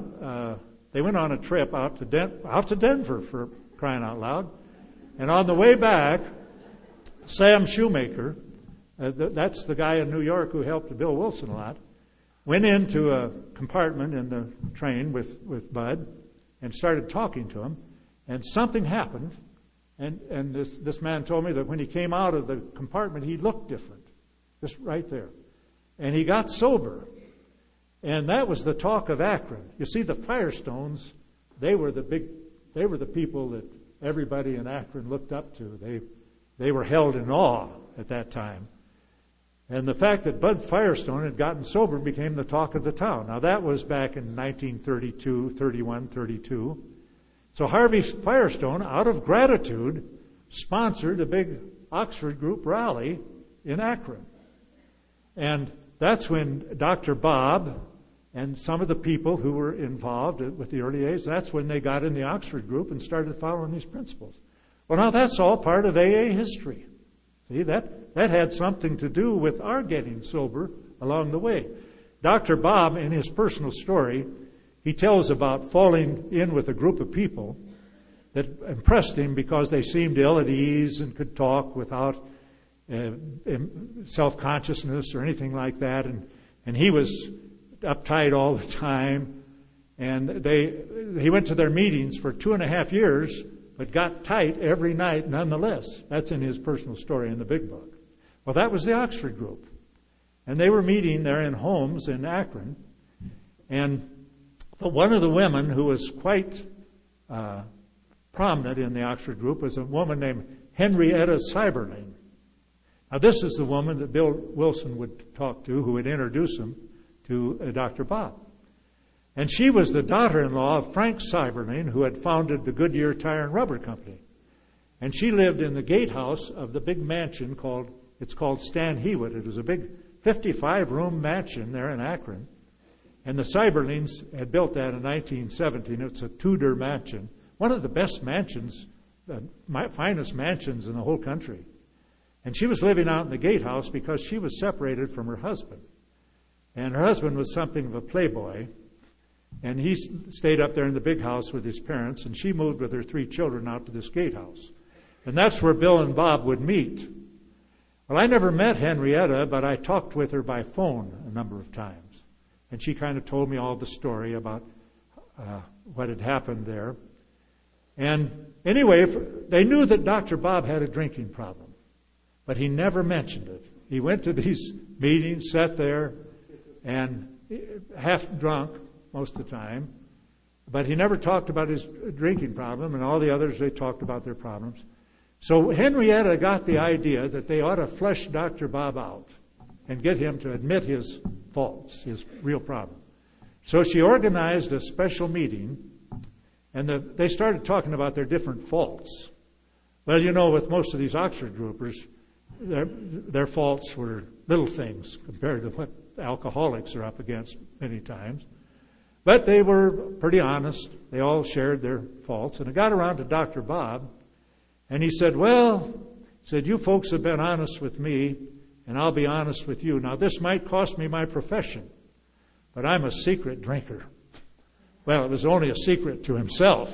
a trip out to Denver, for crying out loud. And on the way back, Sam Shoemaker, that's the guy in New York who helped Bill Wilson a lot, went into a compartment in the train with Bud and started talking to him. And something happened. And this man told me that when he came out of the compartment, he looked different, just right there. And he got sober. And that was the talk of Akron. You see, the Firestones, they were the people that everybody in Akron looked up to. They were held in awe at that time. And the fact that Bud Firestone had gotten sober became the talk of the town. Now that was back in 1932, 31, 32. So Harvey Firestone, out of gratitude, sponsored a big Oxford Group rally in Akron. And that's when Dr. Bob and some of the people who were involved with the early A's, that's when they got in the Oxford Group and started following these principles. Well, now that's all part of AA history. See, that had something to do with our getting sober along the way. Dr. Bob, in his personal story, he tells about falling in with a group of people that impressed him because they seemed ill at ease and could talk without self-consciousness or anything like that. And he was uptight all the time. And he went to their meetings for 2.5 years, but got tight every night nonetheless. That's in his personal story in the big book. Well, that was the Oxford group. And they were meeting there in homes in Akron. And one of the women who was quite prominent in the Oxford group was a woman named Henrietta Seiberling. Now, this is the woman that Bill Wilson would talk to, who would introduce him to Dr. Bob. And she was the daughter-in-law of Frank Seiberling, who had founded the Goodyear Tire and Rubber Company. And she lived in the gatehouse of the big mansion called Stan Hewitt. It was a big 55-room mansion there in Akron. And the Seiberlings had built that in 1917. It's a Tudor mansion, one of the best mansions, finest mansions in the whole country. And she was living out in the gatehouse because she was separated from her husband. And her husband was something of a playboy. And he stayed up there in the big house with his parents, and she moved with her 3 children out to this gatehouse. And that's where Bill and Bob would meet. Well, I never met Henrietta, but I talked with her by phone a number of times. And she kind of told me all the story about what had happened there. And anyway, they knew that Dr. Bob had a drinking problem, but he never mentioned it. He went to these meetings, sat there, and half drunk most of the time, but he never talked about his drinking problem, and all the others, they talked about their problems. So Henrietta got the idea that they ought to flush Dr. Bob out and get him to admit his faults, his real problem. So she organized a special meeting, and they started talking about their different faults. Well, you know, with most of these Oxford groupers, their faults were little things compared to what alcoholics are up against many times. But they were pretty honest. They all shared their faults. And it got around to Dr. Bob, and he said, you folks have been honest with me, and I'll be honest with you. Now, this might cost me my profession, but I'm a secret drinker. Well, it was only a secret to himself.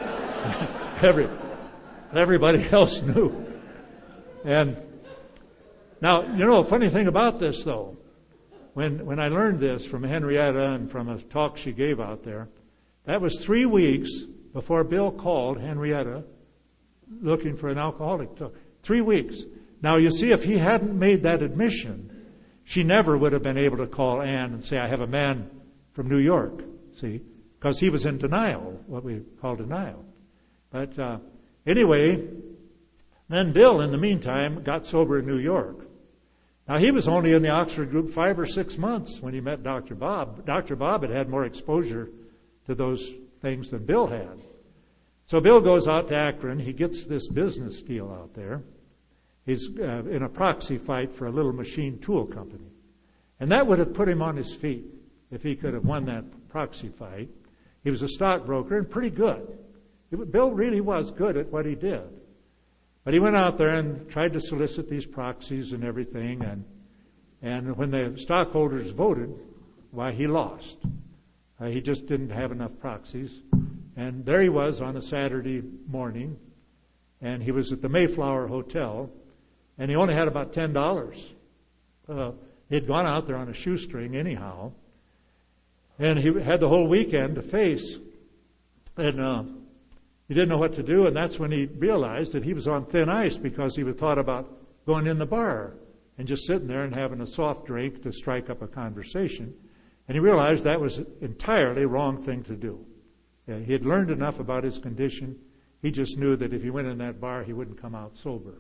Everybody else knew. And now, you know, a funny thing about this, though, when I learned this from Henrietta and from a talk she gave out there, that was 3 weeks before Bill called Henrietta looking for an alcoholic. 3 weeks. Now, you see, if he hadn't made that admission, she never would have been able to call Ann and say, I have a man from New York, see, because he was in denial, what we call denial. But anyway, then Bill, in the meantime, got sober in New York. Now, he was only in the Oxford group 5 or 6 months when he met Dr. Bob. Dr. Bob had had more exposure to those things than Bill had. So Bill goes out to Akron. He gets this business deal out there. He's in a proxy fight for a little machine tool company. And that would have put him on his feet if he could have won that proxy fight. He was a stockbroker and pretty good. Bill really was good at what he did. But he went out there and tried to solicit these proxies and everything. And when the stockholders voted, why, he lost. He just didn't have enough proxies. And there he was on a Saturday morning. And he was at the Mayflower Hotel. And he only had about $10. He'd gone out there on a shoestring anyhow. And he had the whole weekend to face. And he didn't know what to do, and that's when he realized that he was on thin ice because he had thought about going in the bar and just sitting there and having a soft drink to strike up a conversation. And he realized that was an entirely wrong thing to do. He had learned enough about his condition. He just knew that if he went in that bar, he wouldn't come out sober.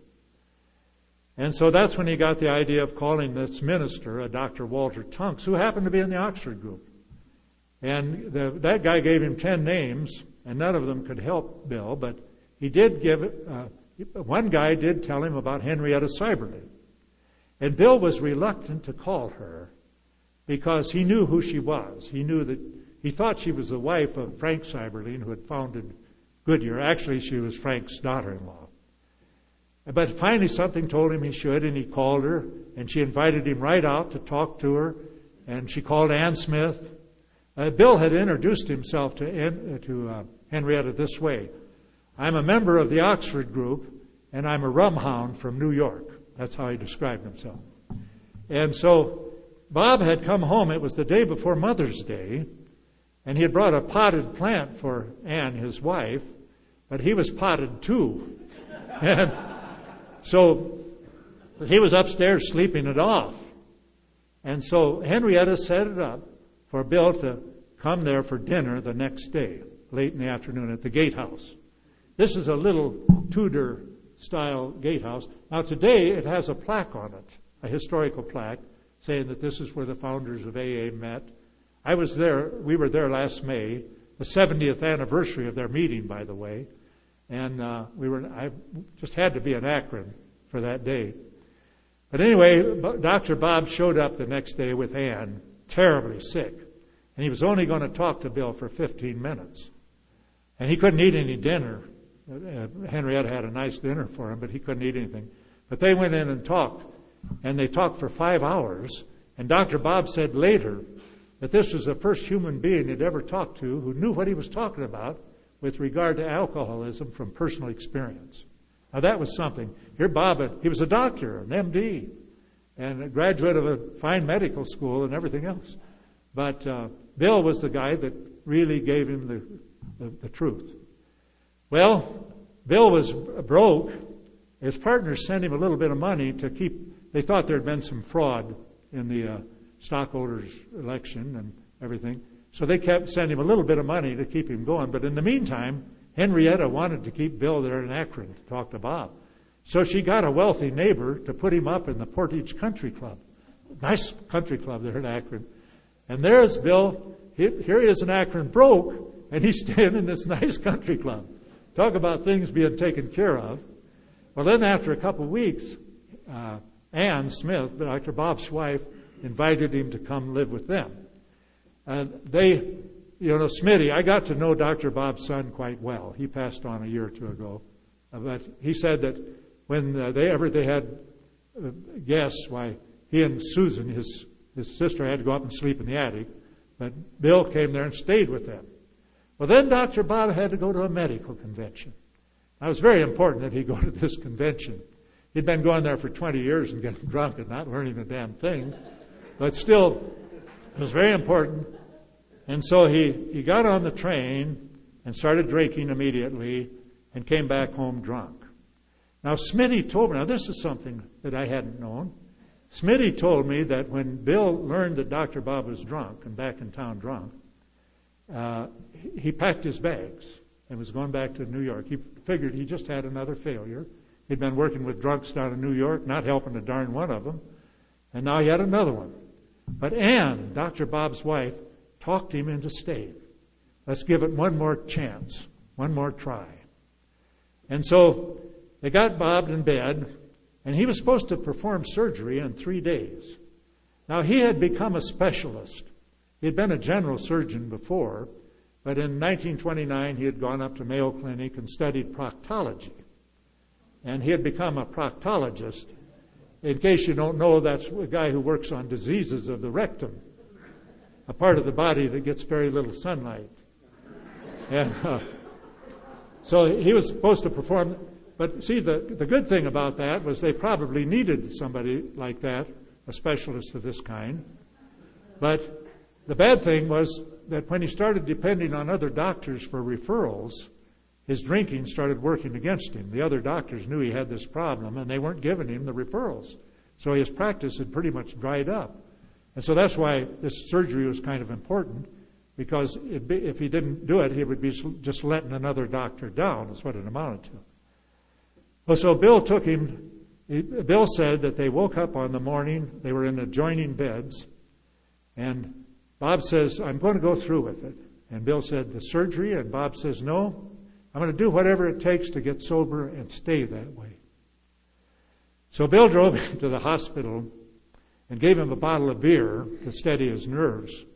And so that's when he got the idea of calling this minister, a Dr. Walter Tunks, who happened to be in the Oxford group. And that guy gave him 10 names, and none of them could help Bill, but he did give one guy did tell him about Henrietta Seiberling. And Bill was reluctant to call her because he knew who she was. He thought she was the wife of Frank Seiberling, who had founded Goodyear. Actually, she was Frank's daughter-in-law. But finally something told him he should, and he called her, and she invited him right out to talk to her, and she called Ann Smith. Bill had introduced himself to Henrietta this way: "I'm a member of the Oxford group, and I'm a rum hound from New York." That's how he described himself. And so Bob had come home. It was the day before Mother's Day, and he had brought a potted plant for Ann, his wife, but he was potted too. And so he was upstairs sleeping it off. And so Henrietta set it up for Bill to come there for dinner the next day, late in the afternoon, at the gatehouse. This is a little Tudor-style gatehouse. Now today it has a plaque on it, a historical plaque, saying that this is where the founders of AA met. I was there, we were there last May, the 70th anniversary of their meeting, by the way. And I just had to be in Akron for that day. But anyway, Dr. Bob showed up the next day with Ann, terribly sick. And he was only going to talk to Bill for 15 minutes. And he couldn't eat any dinner. Henrietta had a nice dinner for him, but he couldn't eat anything. But they went in and talked. And they talked for 5 hours. And Dr. Bob said later that this was the first human being he'd ever talked to who knew what he was talking about with regard to alcoholism from personal experience. Now that was something. Here Bob, he was a doctor, an MD, and a graduate of a fine medical school and everything else. But Bill was the guy that really gave him the truth. Well, Bill was broke. His partners sent him a little bit of money to keep. They thought there had been some fraud in the stockholders' election and everything. So they kept sending him a little bit of money to keep him going. But in the meantime, Henrietta wanted to keep Bill there in Akron to talk to Bob. So she got a wealthy neighbor to put him up in the Portage Country Club. Nice country club there in Akron. And there's Bill. Here he is in Akron, broke, and he's staying in this nice country club. Talk about things being taken care of. Well, then after a couple of weeks, Ann Smith, Dr. Bob's wife, invited him to come live with them. Smitty, I got to know Dr. Bob's son quite well. He passed on a year or two ago. But he said that when they had guests, why he and Susan, his sister, had to go up and sleep in the attic. But Bill came there and stayed with them. Well, then Dr. Bob had to go to a medical convention. Now, it was very important that he go to this convention. He'd been going there for 20 years and getting drunk and not learning a damn thing. But still, it was very important. And so he got on the train and started drinking immediately and came back home drunk. Now, Smitty told me, now this is something that I hadn't known. Smitty told me that when Bill learned that Dr. Bob was drunk and back in town drunk, he packed his bags and was going back to New York. He figured he just had another failure. He'd been working with drunks down in New York, not helping a darn one of them. And now he had another one. But Ann, Dr. Bob's wife, talked him into staying. Let's give it one more chance, one more try. And so they got Bob in bed, and he was supposed to perform surgery in 3 days. Now, he had become a specialist. He had been a general surgeon before, but in 1929 he had gone up to Mayo Clinic and studied proctology. And he had become a proctologist. In case you don't know, that's a guy who works on diseases of the rectum, a part of the body that gets very little sunlight. And so he was supposed to perform. But see, the good thing about that was they probably needed somebody like that, a specialist of this kind. But the bad thing was that when he started depending on other doctors for referrals, his drinking started working against him. The other doctors knew he had this problem, and they weren't giving him the referrals. So his practice had pretty much dried up. And so that's why this surgery was kind of important, because if he didn't do it, he would be just letting another doctor down, is what it amounted to. Well, so Bill took him. Bill said that they woke up on the morning. They were in adjoining beds. And Bob says, I'm going to go through with it. And Bill said, the surgery? And Bob says, no, I'm going to do whatever it takes to get sober and stay that way. So Bill drove him to the hospital and gave him a bottle of beer to steady his nerves.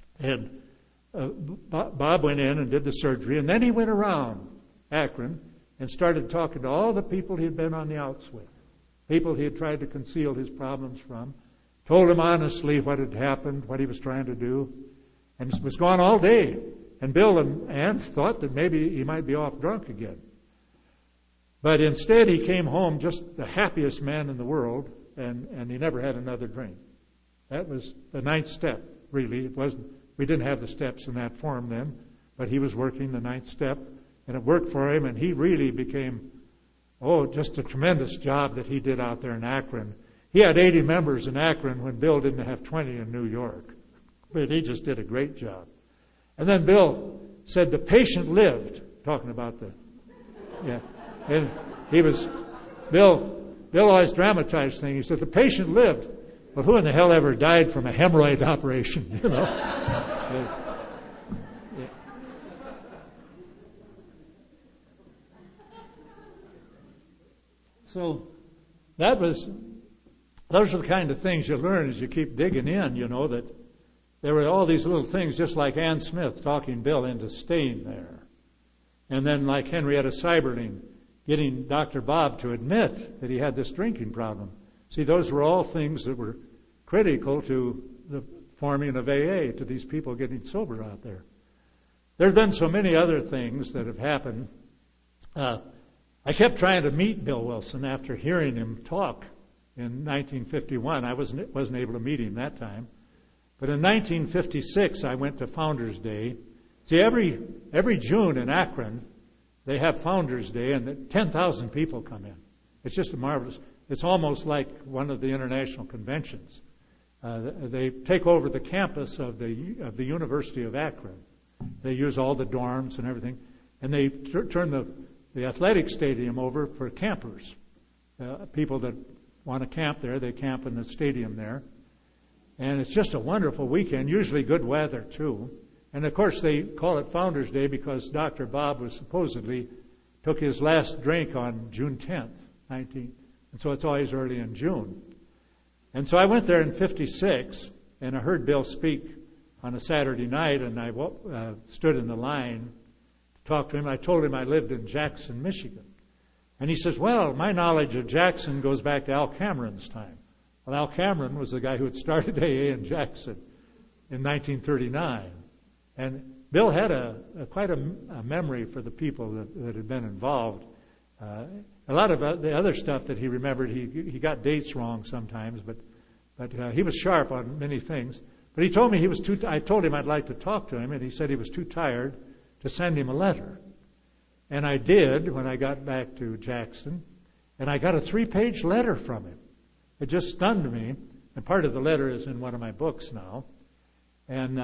And Bob went in and did the surgery. And then he went around Akron and started talking to all the people he'd been on the outs with, people he had tried to conceal his problems from, told him honestly what had happened, what he was trying to do, and was gone all day. And Bill and Ann thought that maybe he might be off drunk again. But instead he came home just the happiest man in the world, and he never had another drink. That was the ninth step, really. We didn't have the steps in that form then, but he was working the ninth step, and it worked for him, and he really became, just a tremendous job that he did out there in Akron. He had 80 members in Akron when Bill didn't have 20 in New York. But he just did a great job. And then Bill said the patient lived, talking about and Bill always dramatized things. He said the patient lived. Well, who in the hell ever died from a hemorrhoid operation, you know? So those are the kind of things you learn as you keep digging in, you know, that there were all these little things, just like Ann Smith talking Bill into staying there. And then like Henrietta Seiberling getting Dr. Bob to admit that he had this drinking problem. See, those were all things that were critical to the forming of AA, to these people getting sober out there. There's been so many other things that have happened. I kept trying to meet Bill Wilson after hearing him talk in 1951. I wasn't able to meet him that time. But in 1956, I went to Founders Day. See, every June in Akron, they have Founders Day, and 10,000 people come in. It's just a marvelous. It's almost like one of the international conventions. They take over the campus of the University of Akron. They use all the dorms and everything, and they turn the athletic stadium over for campers. People that want to camp there, they camp in the stadium there. And it's just a wonderful weekend, usually good weather too. And of course they call it Founders Day because Dr. Bob was supposedly took his last drink on June 10th, and so it's always early in June. And so I went there in 56, and I heard Bill speak on a Saturday night, and I stood in the line to talk to him. I told him I lived in Jackson, Michigan. And he says, well, my knowledge of Jackson goes back to Al Cameron's time. Well, Al Cameron was the guy who had started AA in Jackson in 1939. And Bill had quite a memory for the people that had been involved. A lot of the other stuff that he remembered, he got dates wrong sometimes, but he was sharp on many things. But he told me he was I told him I'd like to talk to him, and he said he was too tired to send him a letter. And I did when I got back to Jackson, and I got a 3-page letter from him. It just stunned me, and part of the letter is in one of my books now. And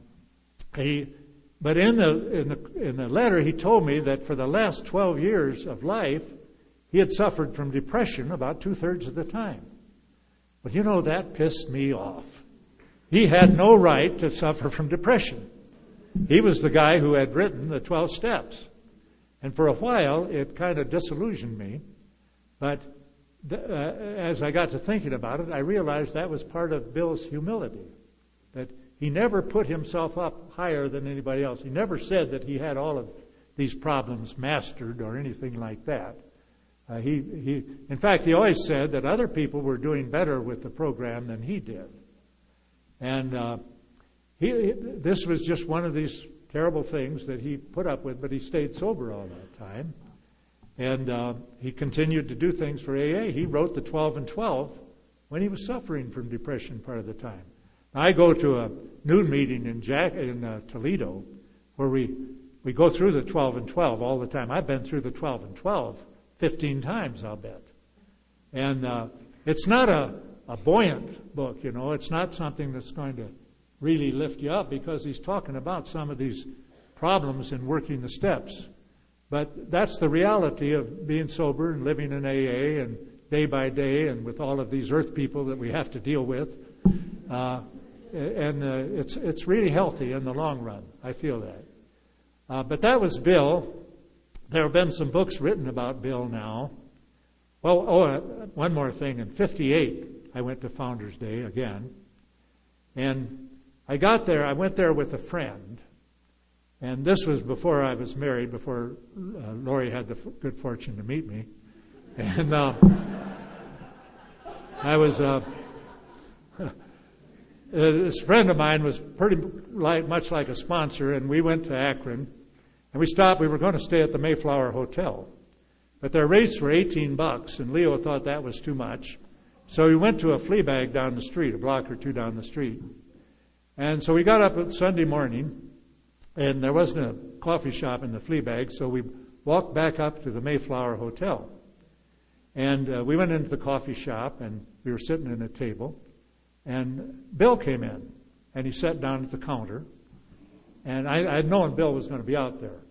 but in the letter, he told me that for the last 12 years of life, he had suffered from depression about 2/3 of the time. But you know, that pissed me off. He had no right to suffer from depression. He was the guy who had written the 12 steps. And for a while, it kind of disillusioned me. But as I got to thinking about it, I realized that was part of Bill's humility, that he never put himself up higher than anybody else. He never said that he had all of these problems mastered or anything like that. In fact, he always said that other people were doing better with the program than he did. And this was just one of these terrible things that he put up with, but he stayed sober all that time. And he continued to do things for AA. He wrote the 12 and 12 when he was suffering from depression part of the time. Now, I go to a noon meeting in Toledo where we go through the 12 and 12 all the time. I've been through the 12 and 12 15 times, I'll bet. And it's not a buoyant book, you know. It's not something that's going to really lift you up because he's talking about some of these problems in working the steps. But that's the reality of being sober and living in AA and day by day and with all of these earth people that we have to deal with. It's really healthy in the long run. I feel that. But that was Bill. There have been some books written about Bill now. Well, one more thing. In 58, I went to Founders Day again. And I went there with a friend. And this was before I was married, before Lori had the good fortune to meet me. And I was, this friend of mine was pretty much like a sponsor, and we went to Akron. And we stopped, we were going to stay at the Mayflower Hotel. But their rates were $18, and Leo thought that was too much. So we went to a flea bag down the street, a block or two down the street. And so we got up on Sunday morning, and there wasn't a coffee shop in the flea bag, so we walked back up to the Mayflower Hotel. And we went into the coffee shop, and we were sitting at a table, and Bill came in, and he sat down at the counter. And I'd known Bill was going to be out there.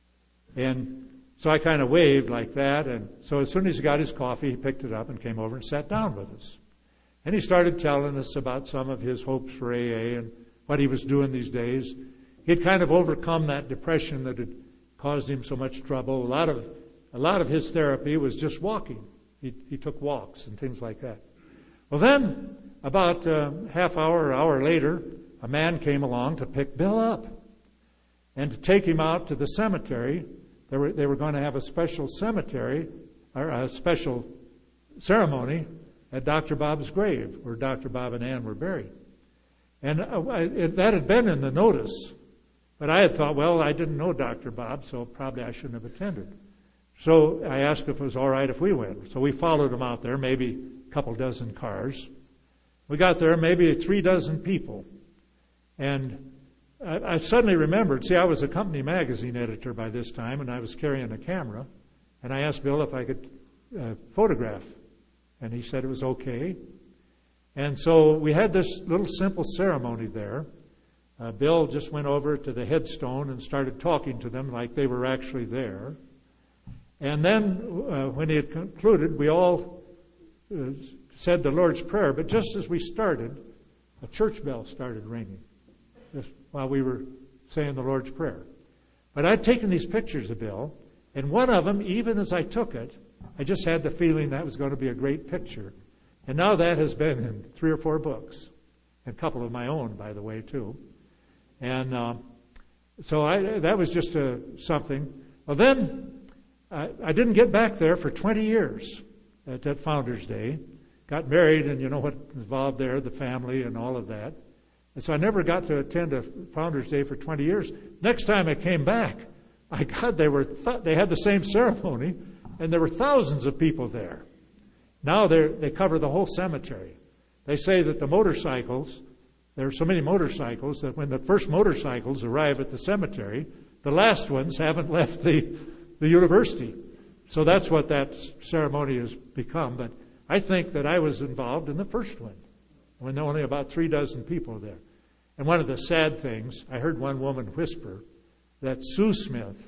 And so I kind of waved like that, and so as soon as he got his coffee, he picked it up and came over and sat down with us. And he started telling us about some of his hopes for AA and what he was doing these days. He'd kind of overcome that depression that had caused him so much trouble. A lot of his therapy was just walking. He took walks and things like that. Well, then, about half hour or hour later, a man came along to pick Bill up and to take him out to the cemetery. They were going to have a special cemetery, or a special ceremony at Dr. Bob's grave, where Dr. Bob and Ann were buried. And that had been in the notice, but I had thought, well, I didn't know Dr. Bob, so probably I shouldn't have attended. So I asked if it was all right if we went. So we followed him out there, maybe a couple dozen cars. We got there, maybe 3 dozen people. And I suddenly remembered, I was a company magazine editor by this time, and I was carrying a camera. And I asked Bill if I could photograph. And he said it was okay. And so we had this little simple ceremony there. Bill just went over to the headstone and started talking to them like they were actually there. And then when he had concluded, we all said the Lord's Prayer. But just as we started, a church bell started ringing just while we were saying the Lord's Prayer. But I'd taken these pictures of Bill, and one of them, even as I took it, I just had the feeling that was going to be a great picture. And now that has been in 3 or 4 books, and a couple of my own, by the way, too. And so that was just something. Well, then I didn't get back there for 20 years at that Founders Day. Got married, and you know what was involved there, the family and all of that. And so I never got to attend a Founders Day for 20 years. Next time I came back, my God, they had the same ceremony, and there were thousands of people there. Now they cover the whole cemetery. They say that the motorcycles, there are so many motorcycles that when the first motorcycles arrive at the cemetery, the last ones haven't left the university. So that's what that ceremony has become. But I think that I was involved in the first one, when there were only about 3 dozen people there. And one of the sad things, I heard one woman whisper that Sue Smith,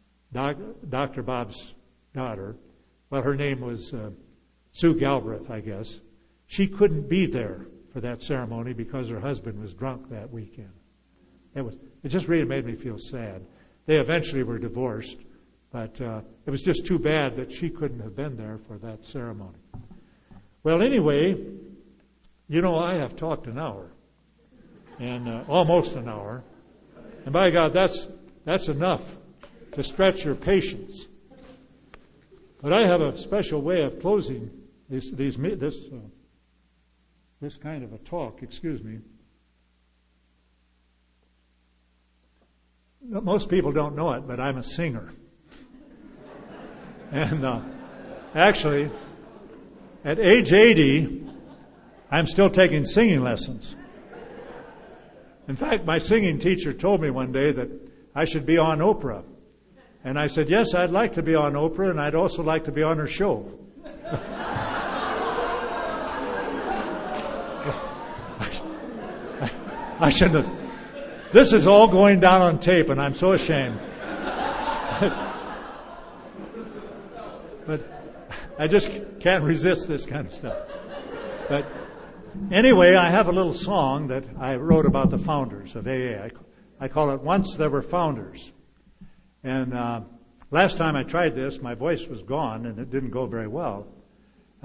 Dr. Bob's daughter, well, her name was Sue Galbraith, I guess, she couldn't be there for that ceremony because her husband was drunk that weekend. It just really made me feel sad. They eventually were divorced, but it was just too bad that she couldn't have been there for that ceremony. Well, anyway, you know, I have talked an hour, and almost an hour, and by God, that's enough to stretch your patience. But I have a special way of closing this kind of a talk. Excuse me. Most people don't know it, but I'm a singer, and actually, at age 80. I'm still taking singing lessons. In fact, my singing teacher told me one day that I should be on Oprah. And I said, yes, I'd like to be on Oprah, and I'd also like to be on her show. I shouldn't have. This is all going down on tape, and I'm so ashamed. But I just can't resist this kind of stuff. But anyway, I have a little song that I wrote about the founders of AA. I call it Once There Were Founders. And last time I tried this, my voice was gone, and it didn't go very well.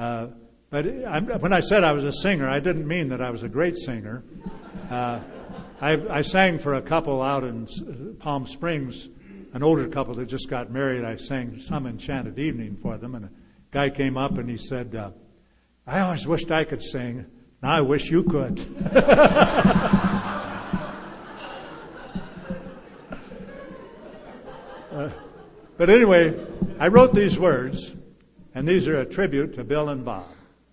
But when I said I was a singer, I didn't mean that I was a great singer. I sang for a couple out in Palm Springs, an older couple that just got married. I sang Some Enchanted Evening for them, and a guy came up and he said, I always wished I could sing. Now I wish you could. But anyway, I wrote these words, and these are a tribute to Bill and Bob.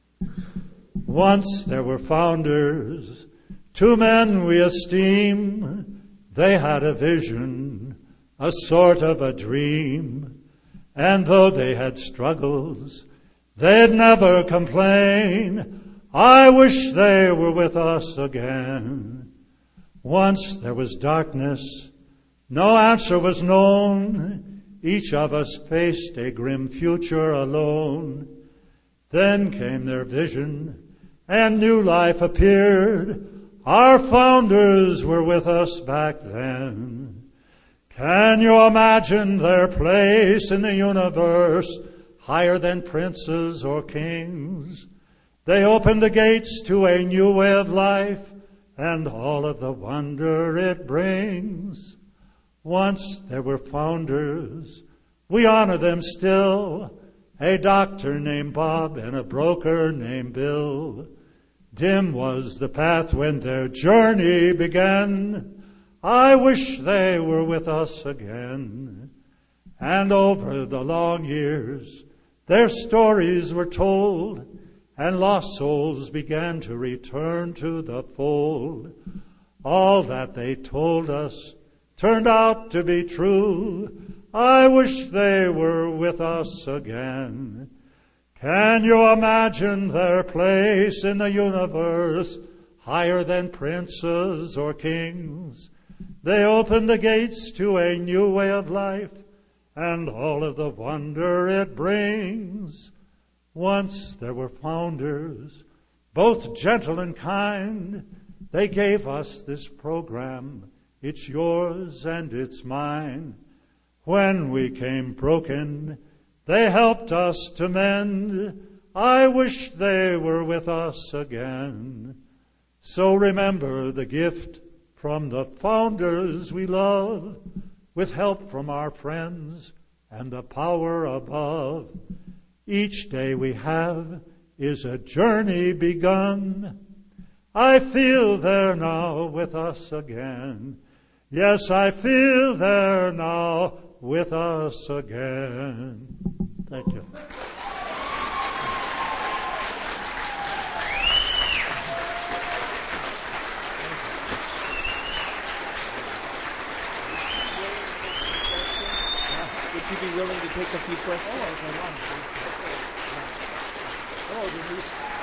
Once there were founders, 2 men we esteem. They had a vision, a sort of a dream. And though they had struggles, they'd never complain. I wish they were with us again. Once there was darkness, no answer was known. Each of us faced a grim future alone. Then came their vision, and new life appeared. Our founders were with us back then. Can you imagine their place in the universe, higher than princes or kings? They opened the gates to a new way of life and all of the wonder it brings. Once there were founders, we honor them still, a doctor named Bob and a broker named Bill. Dim was the path when their journey began. I wish they were with us again. And over the long years, their stories were told, and lost souls began to return to the fold. All that they told us turned out to be true. I wish they were with us again. Can you imagine their place in the universe, higher than princes or kings? They opened the gates to a new way of life and all of the wonder it brings. Once there were founders, both gentle and kind. They gave us this program. It's yours and it's mine. When we came broken, they helped us to mend. I wish they were with us again. So remember the gift from the founders we love, with help from our friends and the power above. Each day we have is a journey begun. I feel they're now with us again. Yes, I feel they're now with us again. Thank you. Would you be willing to take a few questions? Oh,